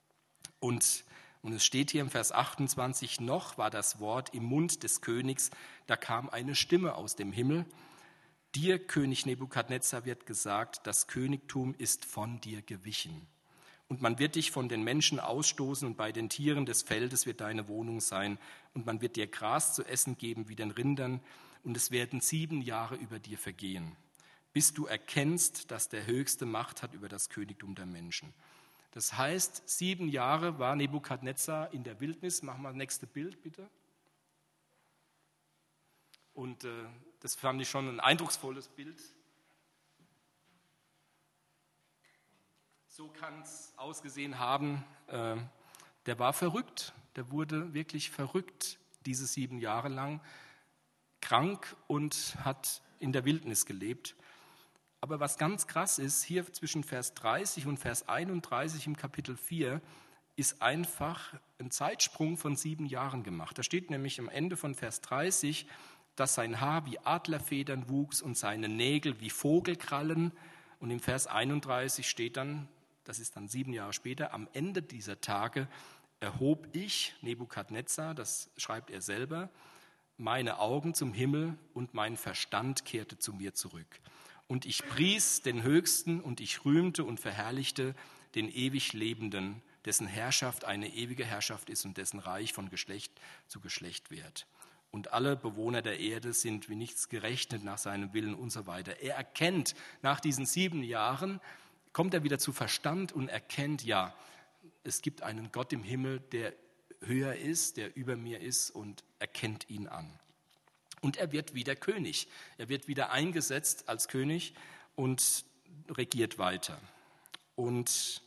Und Und es steht hier im Vers achtundzwanzig, noch war das Wort im Mund des Königs, da kam eine Stimme aus dem Himmel. Dir, König Nebukadnezar, wird gesagt, das Königtum ist von dir gewichen. Und man wird dich von den Menschen ausstoßen und bei den Tieren des Feldes wird deine Wohnung sein. Und man wird dir Gras zu essen geben wie den Rindern. Und es werden sieben Jahre über dir vergehen, bis du erkennst, dass der Höchste Macht hat über das Königtum der Menschen. Das heißt, sieben Jahre war Nebukadnezar in der Wildnis. Machen wir das nächste Bild, bitte. Und äh, das fand ich schon ein eindrucksvolles Bild. So kann es ausgesehen haben. Äh, der war verrückt. Der wurde wirklich verrückt, diese sieben Jahre lang. Krank und hat in der Wildnis gelebt. Aber was ganz krass ist, hier zwischen Vers dreißig und Vers einunddreißig im Kapitel vier ist einfach ein Zeitsprung von sieben Jahren gemacht. Da steht nämlich am Ende von Vers dreißig, dass sein Haar wie Adlerfedern wuchs und seine Nägel wie Vogelkrallen. Und im Vers einunddreißig steht dann, das ist dann sieben Jahre später, am Ende dieser Tage erhob ich, Nebukadnezar, das schreibt er selber, meine Augen zum Himmel und mein Verstand kehrte zu mir zurück. Und ich pries den Höchsten und ich rühmte und verherrlichte den ewig Lebenden, dessen Herrschaft eine ewige Herrschaft ist und dessen Reich von Geschlecht zu Geschlecht währt. Und alle Bewohner der Erde sind wie nichts gerechnet nach seinem Willen und so weiter. Er erkennt, nach diesen sieben Jahren kommt er wieder zu Verstand und erkennt, ja, es gibt einen Gott im Himmel, der höher ist, der über mir ist, und erkennt ihn an. Und er wird wieder König. Er wird wieder eingesetzt als König und regiert weiter. Und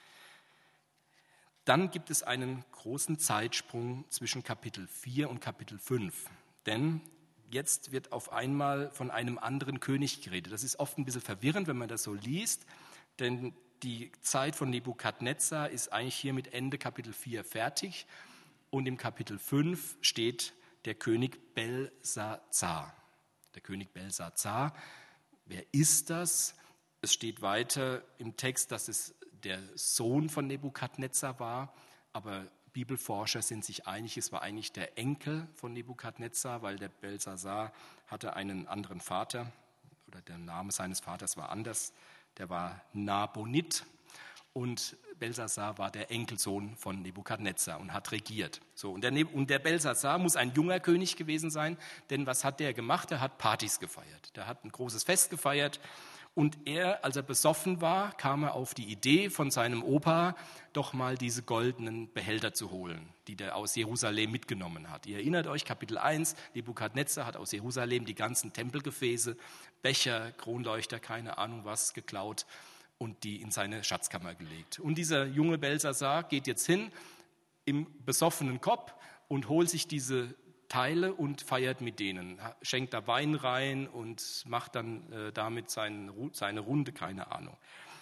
dann gibt es einen großen Zeitsprung zwischen Kapitel vier und Kapitel fünf. Denn jetzt wird auf einmal von einem anderen König geredet. Das ist oft ein bisschen verwirrend, wenn man das so liest. Denn die Zeit von Nebukadnezar ist eigentlich hier mit Ende Kapitel vier fertig. Und im Kapitel fünf steht der König Belsazar. Der König Belsazar, wer ist das? Es steht weiter im Text, dass es der Sohn von Nebukadnezar war, aber Bibelforscher sind sich einig, es war eigentlich der Enkel von Nebukadnezar, weil der Belsazar hatte einen anderen Vater, oder der Name seines Vaters war anders, der war Nabonid, und Belsazar war der Enkelsohn von Nebukadnezar und hat regiert. So, und, der ne- und der Belsazar muss ein junger König gewesen sein, denn was hat der gemacht? Er hat Partys gefeiert, der hat ein großes Fest gefeiert. Und er, als er besoffen war, kam er auf die Idee von seinem Opa, doch mal diese goldenen Behälter zu holen, die der aus Jerusalem mitgenommen hat. Ihr erinnert euch, Kapitel eins, Nebukadnezar hat aus Jerusalem die ganzen Tempelgefäße, Becher, Kronleuchter, keine Ahnung was, geklaut und die in seine Schatzkammer gelegt. Und dieser junge Belsazar geht jetzt hin im besoffenen Kopf und holt sich diese Teile und feiert mit denen, schenkt da Wein rein und macht dann äh, damit seine, seine Runde, keine Ahnung.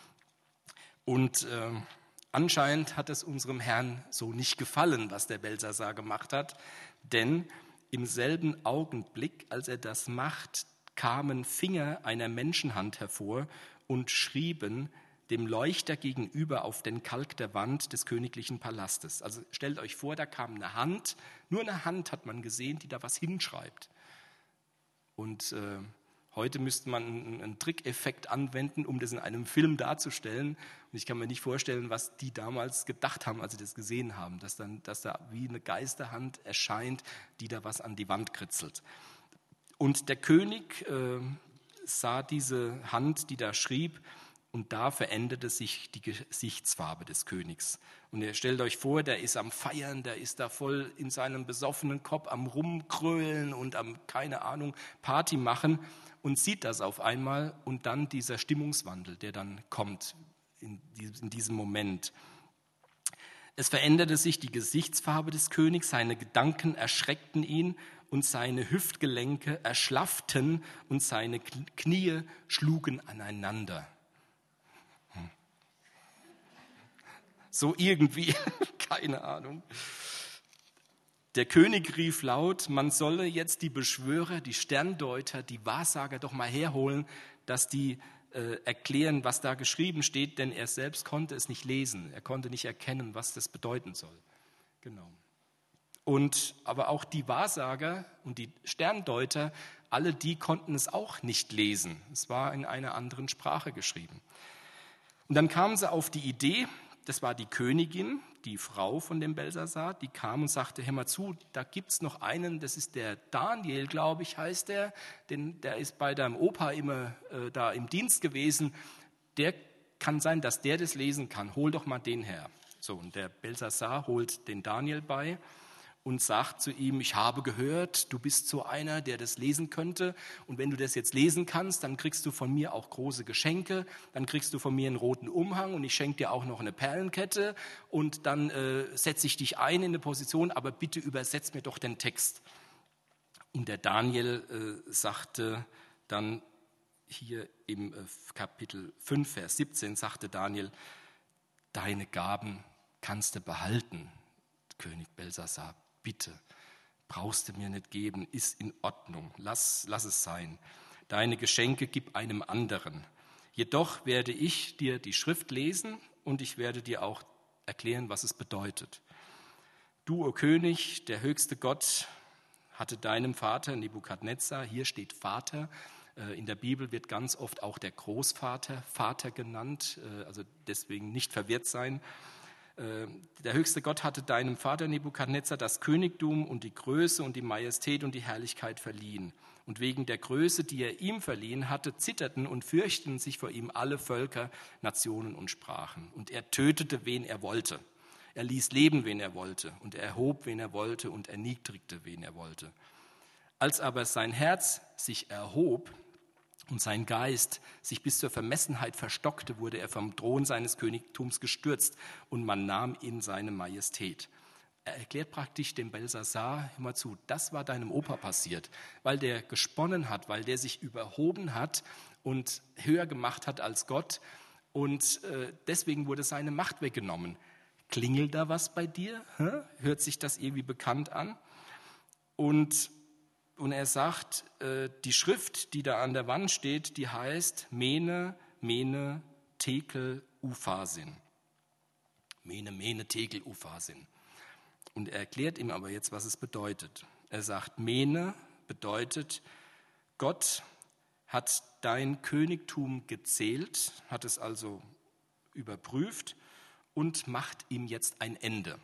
Und äh, anscheinend hat es unserem Herrn so nicht gefallen, was der Belsazar gemacht hat, denn im selben Augenblick, als er das macht, kamen Finger einer Menschenhand hervor und schrieben dem Leuchter gegenüber auf den Kalk der Wand des königlichen Palastes. Also stellt euch vor, da kam eine Hand, nur eine Hand hat man gesehen, die da was hinschreibt. Und äh, heute müsste man einen, einen Trickeffekt anwenden, um das in einem Film darzustellen. Und ich kann mir nicht vorstellen, was die damals gedacht haben, als sie das gesehen haben, dass, dann, dass da wie eine Geisterhand erscheint, die da was an die Wand kritzelt. Und der König äh, sah diese Hand, die da schrieb, und da veränderte sich die Gesichtsfarbe des Königs. Und ihr stellt euch vor, der ist am Feiern, der ist da voll in seinem besoffenen Kopf am Rumkrölen und am, keine Ahnung, Party machen und sieht das auf einmal und dann dieser Stimmungswandel, der dann kommt in diesem Moment. Es veränderte sich die Gesichtsfarbe des Königs, seine Gedanken erschreckten ihn und seine Hüftgelenke erschlafften und seine Knie schlugen aneinander. So irgendwie, keine Ahnung. Der König rief laut, man solle jetzt die Beschwörer, die Sterndeuter, die Wahrsager doch mal herholen, dass die äh, erklären, was da geschrieben steht, denn er selbst konnte es nicht lesen. Er konnte nicht erkennen, was das bedeuten soll. Genau. Und aber auch die Wahrsager und die Sterndeuter, alle die konnten es auch nicht lesen. Es war in einer anderen Sprache geschrieben. Und dann kamen sie auf die Idee, das war die Königin, die Frau von dem Belsazar, die kam und sagte, hör mal zu, da gibt es noch einen, das ist der Daniel, glaube ich, heißt der, den, der ist bei deinem Opa immer äh, da im Dienst gewesen, der kann sein, dass der das lesen kann, hol doch mal den her. So, und der Belsazar holt den Daniel bei und sagt zu ihm, ich habe gehört, du bist so einer, der das lesen könnte. Und wenn du das jetzt lesen kannst, dann kriegst du von mir auch große Geschenke. Dann kriegst du von mir einen roten Umhang und ich schenke dir auch noch eine Perlenkette. Und dann äh, setze ich dich ein in eine Position, aber bitte übersetz mir doch den Text. Und der Daniel äh, sagte dann hier im äh, Kapitel fünf, Vers siebzehn, sagte Daniel, deine Gaben kannst du behalten, König Belsazar. Bitte, brauchst du mir nicht geben, ist in Ordnung, lass, lass es sein. Deine Geschenke gib einem anderen. Jedoch werde ich dir die Schrift lesen und ich werde dir auch erklären, was es bedeutet. Du, o König, der höchste Gott, hatte deinem Vater Nebukadnezar, hier steht Vater, in der Bibel wird ganz oft auch der Großvater Vater genannt, also deswegen nicht verwirrt sein. Der höchste Gott hatte deinem Vater Nebukadnezar das Königtum und die Größe und die Majestät und die Herrlichkeit verliehen. Und wegen der Größe, die er ihm verliehen hatte, zitterten und fürchteten sich vor ihm alle Völker, Nationen und Sprachen. Und er tötete, wen er wollte. Er ließ leben, wen er wollte. Und er erhob, wen er wollte und erniedrigte, wen er wollte. Als aber sein Herz sich erhob und sein Geist sich bis zur Vermessenheit verstockte, wurde er vom Thron seines Königtums gestürzt und man nahm ihn seine Majestät. Er erklärt praktisch dem Belsazar, hör mal zu, das war deinem Opa passiert, weil der gesponnen hat, weil der sich überhoben hat und höher gemacht hat als Gott und äh, deswegen wurde seine Macht weggenommen. Klingelt da was bei dir? Hä? Hört sich das irgendwie bekannt an? Und, und er sagt, äh, die Schrift, die da an der Wand steht, die heißt Mene, Mene, Tekel, Upharsin. Mene, Mene, Tekel, Upharsin. Und er erklärt ihm aber jetzt, was es bedeutet. Er sagt, Mene bedeutet, Gott hat dein Königtum gezählt, hat es also überprüft und macht ihm jetzt ein Ende.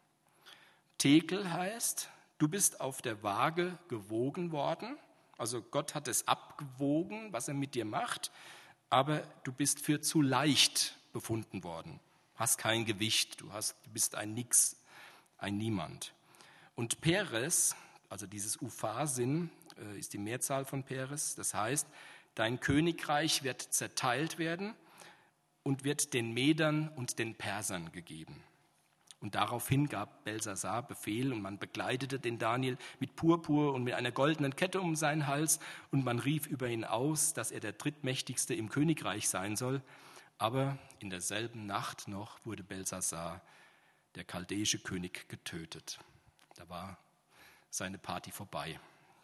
Tekel heißt, du bist auf der Waage gewogen worden, also Gott hat es abgewogen, was er mit dir macht, aber du bist für zu leicht befunden worden, hast kein Gewicht, du, hast, du bist ein Nix, ein Niemand. Und Peres, also dieses Upharsin, äh, ist die Mehrzahl von Peres, das heißt, dein Königreich wird zerteilt werden und wird den Medern und den Persern gegeben. Und daraufhin gab Belsassar Befehl und man begleitete den Daniel mit Purpur und mit einer goldenen Kette um seinen Hals und man rief über ihn aus, dass er der drittmächtigste im Königreich sein soll. Aber in derselben Nacht noch wurde Belsassar, der chaldäische König, getötet. Da war seine Party vorbei.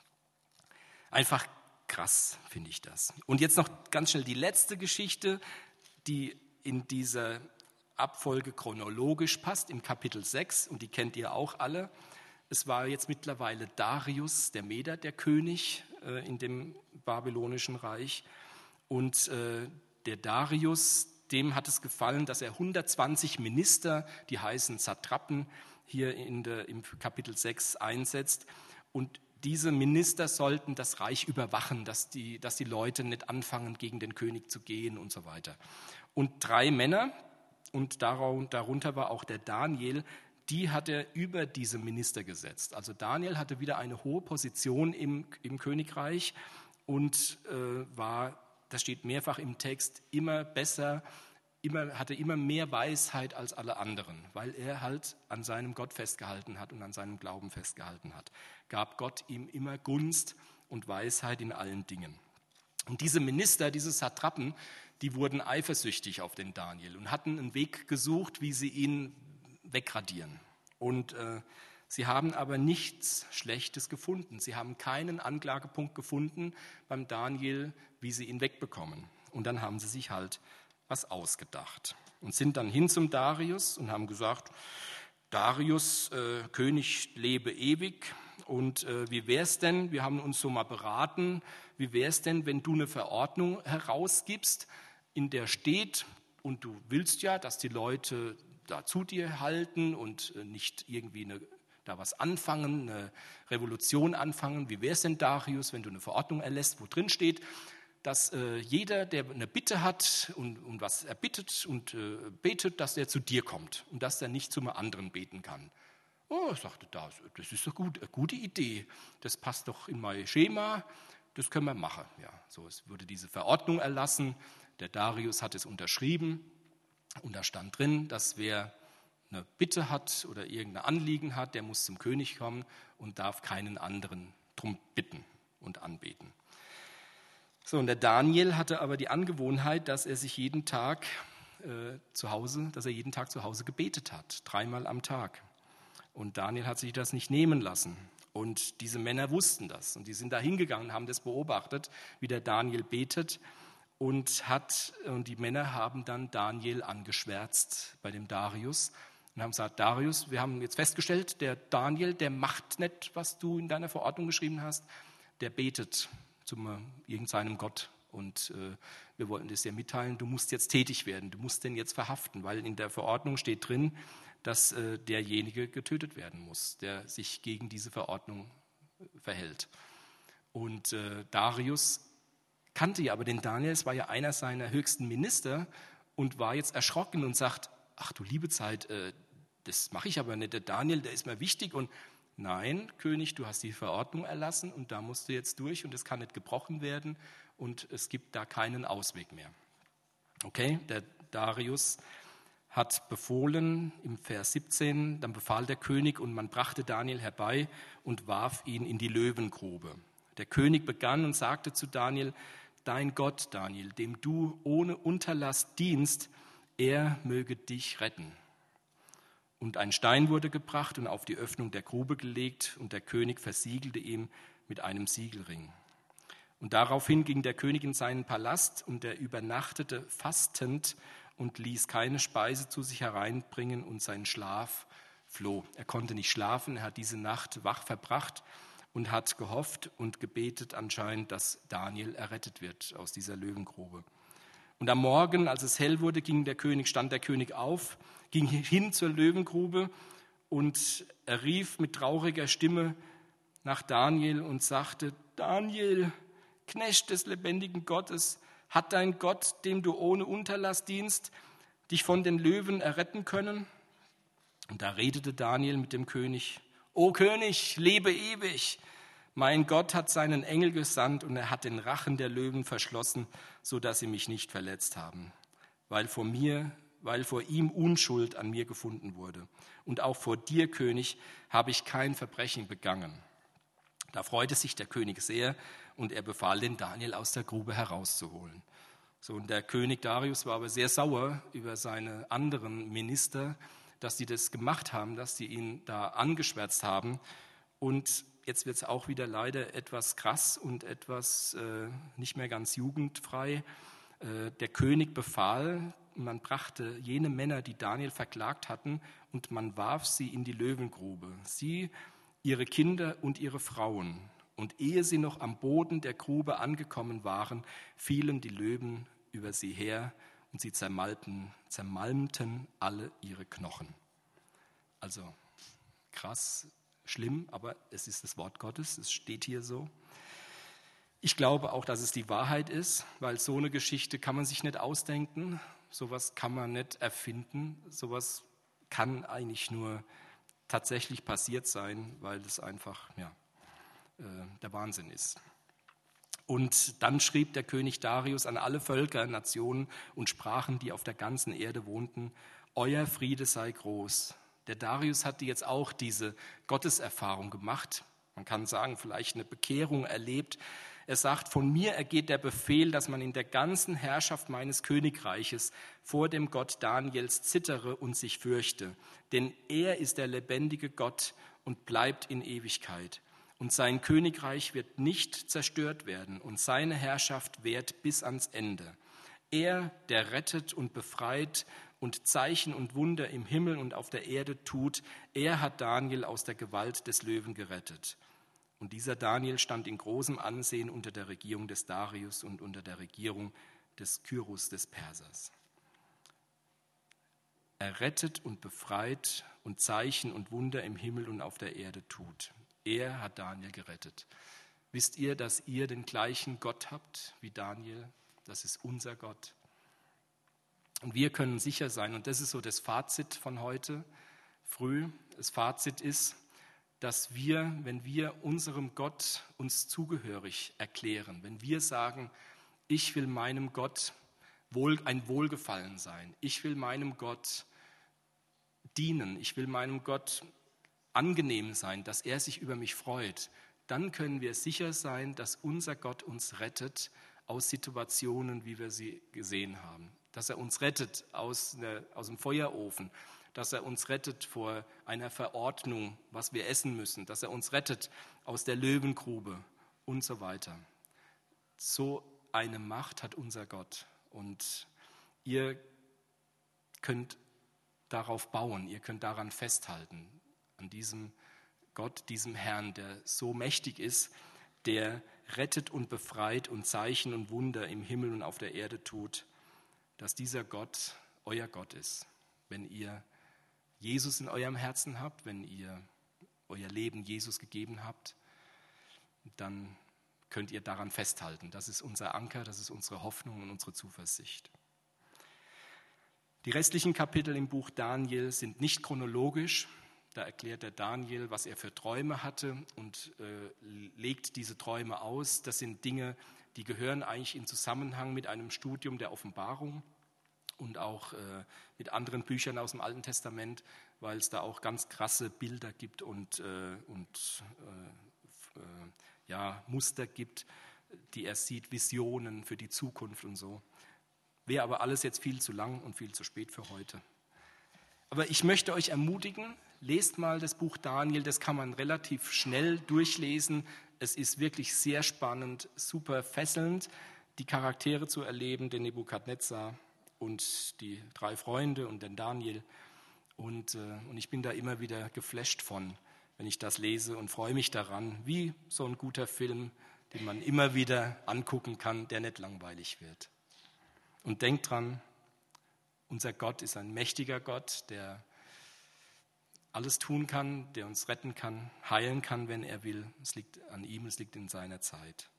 Einfach krass, finde ich das. Und jetzt noch ganz schnell die letzte Geschichte, die in dieser Abfolge chronologisch passt, im Kapitel sechs, und die kennt ihr auch alle. Es war jetzt mittlerweile Darius, der Meder, der König äh, in dem babylonischen Reich. Und äh, der Darius, dem hat es gefallen, dass er hundertzwanzig Minister, die heißen Satrapen, hier in der, im Kapitel sechs einsetzt. Und diese Minister sollten das Reich überwachen, dass die, dass die Leute nicht anfangen, gegen den König zu gehen und so weiter. Und drei Männer, und darunter war auch der Daniel, die hat er über diese Minister gesetzt. Also Daniel hatte wieder eine hohe Position im, im Königreich und äh, war, das steht mehrfach im Text, immer besser, immer, hatte immer mehr Weisheit als alle anderen, weil er halt an seinem Gott festgehalten hat und an seinem Glauben festgehalten hat. Gab Gott ihm immer Gunst und Weisheit in allen Dingen. Und diese Minister, diese Satrapen, die wurden eifersüchtig auf den Daniel und hatten einen Weg gesucht, wie sie ihn wegradieren. Und äh, sie haben aber nichts Schlechtes gefunden. Sie haben keinen Anklagepunkt gefunden beim Daniel, wie sie ihn wegbekommen. Und dann haben sie sich halt was ausgedacht und sind dann hin zum Darius und haben gesagt, Darius, äh, König, lebe ewig. Und äh, wie wäre es denn, wir haben uns so mal beraten, wie wäre es denn, wenn du eine Verordnung herausgibst, in der steht, und du willst ja, dass die Leute da zu dir halten und äh, nicht irgendwie eine, da was anfangen, eine Revolution anfangen. Wie wäre es denn, Darius, wenn du eine Verordnung erlässt, wo drin steht, dass äh, jeder, der eine Bitte hat und, und was er bittet und äh, betet, dass er zu dir kommt und dass er nicht zu einem anderen beten kann. Oh, sagte das, das ist doch gut, eine gute Idee. Das passt doch in mein Schema, das können wir machen. Ja, so, es wurde diese Verordnung erlassen, der Darius hat es unterschrieben und da stand drin, dass wer eine Bitte hat oder irgendein Anliegen hat, der muss zum König kommen und darf keinen anderen drum bitten und anbeten. So, und der Daniel hatte aber die Angewohnheit, dass er sich jeden Tag äh, zu Hause, dass er jeden Tag zu Hause gebetet hat, dreimal am Tag. Und Daniel hat sich das nicht nehmen lassen. Und diese Männer wussten das. Und die sind da hingegangen, haben das beobachtet, wie der Daniel betet. Und, hat, und die Männer haben dann Daniel angeschwärzt bei dem Darius und haben gesagt, Darius, wir haben jetzt festgestellt, der Daniel, der macht nicht, was du in deiner Verordnung geschrieben hast, der betet zu irgendeinem Gott. Und äh, wir wollten das dir mitteilen, du musst jetzt tätig werden, du musst den jetzt verhaften, weil in der Verordnung steht drin, dass äh, derjenige getötet werden muss, der sich gegen diese Verordnung verhält. Und äh, Darius kannte ja aber den Daniel, es war ja einer seiner höchsten Minister und war jetzt erschrocken und sagt, ach du liebe Zeit, äh, das mache ich aber nicht, der Daniel, der ist mir wichtig. Und nein, König, du hast die Verordnung erlassen und da musst du jetzt durch und es kann nicht gebrochen werden und es gibt da keinen Ausweg mehr. Okay, der Darius hat befohlen, im Vers siebzehn, dann befahl der König und man brachte Daniel herbei und warf ihn in die Löwengrube. Der König begann und sagte zu Daniel, dein Gott, Daniel, dem du ohne Unterlass dienst, er möge dich retten. Und ein Stein wurde gebracht und auf die Öffnung der Grube gelegt, und der König versiegelte ihn mit einem Siegelring. Und daraufhin ging der König in seinen Palast, und er übernachtete fastend und ließ keine Speise zu sich hereinbringen, und sein Schlaf floh. Er konnte nicht schlafen, er hat diese Nacht wach verbracht und hat gehofft und gebetet anscheinend, dass Daniel errettet wird aus dieser Löwengrube. Und am Morgen, als es hell wurde, ging der König, stand der König auf, ging hin zur Löwengrube, und er rief mit trauriger Stimme nach Daniel und sagte: Daniel, Knecht des lebendigen Gottes, hat dein Gott, dem du ohne Unterlass dienst, dich von den Löwen erretten können? Und da redete Daniel mit dem König: O König, lebe ewig! Mein Gott hat seinen Engel gesandt, und er hat den Rachen der Löwen verschlossen, so dass sie mich nicht verletzt haben, weil vor mir, weil vor ihm Unschuld an mir gefunden wurde. Und auch vor dir, König, habe ich kein Verbrechen begangen. Da freute sich der König sehr, und er befahl, den Daniel aus der Grube herauszuholen. So, und der König Darius war aber sehr sauer über seine anderen Minister, dass sie das gemacht haben, dass sie ihn da angeschwärzt haben. Und jetzt wird es auch wieder leider etwas krass und etwas äh, nicht mehr ganz jugendfrei. Äh, der König befahl, man brachte jene Männer, die Daniel verklagt hatten, und man warf sie in die Löwengrube. Sie, ihre Kinder und ihre Frauen. Und ehe sie noch am Boden der Grube angekommen waren, fielen die Löwen über sie her, und sie zermalmten, zermalmten alle ihre Knochen. Also krass, schlimm, aber es ist das Wort Gottes, es steht hier so. Ich glaube auch, dass es die Wahrheit ist, weil so eine Geschichte kann man sich nicht ausdenken, sowas kann man nicht erfinden, sowas kann eigentlich nur tatsächlich passiert sein, weil es einfach ja, äh, der Wahnsinn ist. Und dann schrieb der König Darius an alle Völker, Nationen und Sprachen, die auf der ganzen Erde wohnten: Euer Friede sei groß. Der Darius hatte jetzt auch diese Gotteserfahrung gemacht. Man kann sagen, vielleicht eine Bekehrung erlebt. Er sagt: Von mir ergeht der Befehl, dass man in der ganzen Herrschaft meines Königreiches vor dem Gott Daniels zittere und sich fürchte. Denn er ist der lebendige Gott und bleibt in Ewigkeit. Und sein Königreich wird nicht zerstört werden, und seine Herrschaft währt bis ans Ende. Er, der rettet und befreit und Zeichen und Wunder im Himmel und auf der Erde tut, er hat Daniel aus der Gewalt des Löwen gerettet. Und dieser Daniel stand in großem Ansehen unter der Regierung des Darius und unter der Regierung des Kyros des Persers. Er rettet und befreit und Zeichen und Wunder im Himmel und auf der Erde tut. Er hat Daniel gerettet. Wisst ihr, dass ihr den gleichen Gott habt wie Daniel? Das ist unser Gott. Und wir können sicher sein, und das ist so das Fazit von heute früh. Das Fazit ist, dass wir, wenn wir unserem Gott uns zugehörig erklären, wenn wir sagen, ich will meinem Gott wohl, ein Wohlgefallen sein, ich will meinem Gott dienen, ich will meinem Gott angenehm sein, dass er sich über mich freut, dann können wir sicher sein, dass unser Gott uns rettet aus Situationen, wie wir sie gesehen haben. Dass er uns rettet aus, der, aus dem Feuerofen, dass er uns rettet vor einer Verordnung, was wir essen müssen, dass er uns rettet aus der Löwengrube und so weiter. So eine Macht hat unser Gott, und ihr könnt darauf bauen, ihr könnt daran festhalten, an diesem Gott, diesem Herrn, der so mächtig ist, der rettet und befreit und Zeichen und Wunder im Himmel und auf der Erde tut, dass dieser Gott euer Gott ist. Wenn ihr Jesus in eurem Herzen habt, wenn ihr euer Leben Jesus gegeben habt, dann könnt ihr daran festhalten. Das ist unser Anker, das ist unsere Hoffnung und unsere Zuversicht. Die restlichen Kapitel im Buch Daniel sind nicht chronologisch. Da erklärt der Daniel, was er für Träume hatte, und äh, legt diese Träume aus. Das sind Dinge, die gehören eigentlich in Zusammenhang mit einem Studium der Offenbarung und auch äh, mit anderen Büchern aus dem Alten Testament, weil es da auch ganz krasse Bilder gibt und, äh, und äh, äh, ja, Muster gibt, die er sieht, Visionen für die Zukunft und so. Wäre aber alles jetzt viel zu lang und viel zu spät für heute. Aber ich möchte euch ermutigen, lest mal das Buch Daniel, das kann man relativ schnell durchlesen. Es ist wirklich sehr spannend, super fesselnd, die Charaktere zu erleben, den Nebukadnezar und die drei Freunde und den Daniel. Und, äh, und ich bin da immer wieder geflasht von, wenn ich das lese und freue mich daran, wie so ein guter Film, den man immer wieder angucken kann, der nicht langweilig wird. Und denkt dran, unser Gott ist ein mächtiger Gott, der alles tun kann, der uns retten kann, heilen kann, wenn er will. Es liegt an ihm, es liegt in seiner Zeit.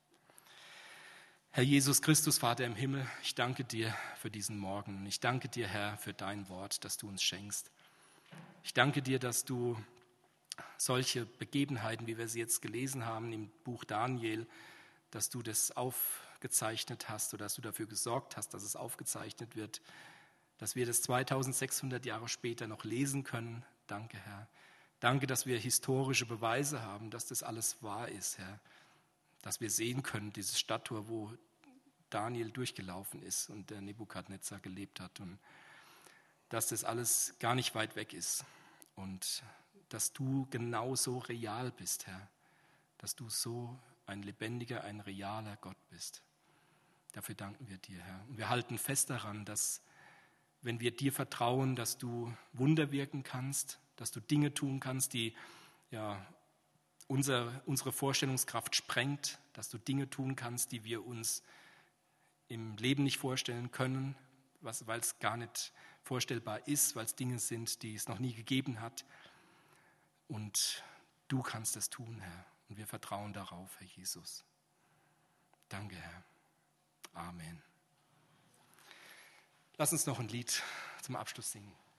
Herr Jesus Christus, Vater im Himmel, ich danke dir für diesen Morgen. Ich danke dir, Herr, für dein Wort, das du uns schenkst. Ich danke dir, dass du solche Begebenheiten, wie wir sie jetzt gelesen haben im Buch Daniel, dass du das aufgezeichnet hast oder dass du dafür gesorgt hast, dass es aufgezeichnet wird, dass wir das zweitausendsechshundert Jahre später noch lesen können. Danke, Herr. Danke, dass wir historische Beweise haben, dass das alles wahr ist, Herr. Dass wir sehen können, diese Statue, wo Daniel durchgelaufen ist und der Nebukadnezar gelebt hat. Und dass das alles gar nicht weit weg ist. Und dass du genauso real bist, Herr. Dass du so ein lebendiger, ein realer Gott bist. Dafür danken wir dir, Herr. Und wir halten fest daran, dass wenn wir dir vertrauen, dass du Wunder wirken kannst, dass du Dinge tun kannst, die ja, unser, unsere Vorstellungskraft sprengt, dass du Dinge tun kannst, die wir uns im Leben nicht vorstellen können, weil es gar nicht vorstellbar ist, weil es Dinge sind, die es noch nie gegeben hat. Und du kannst es tun, Herr. Und wir vertrauen darauf, Herr Jesus. Danke, Herr. Amen. Lass uns noch ein Lied zum Abschluss singen.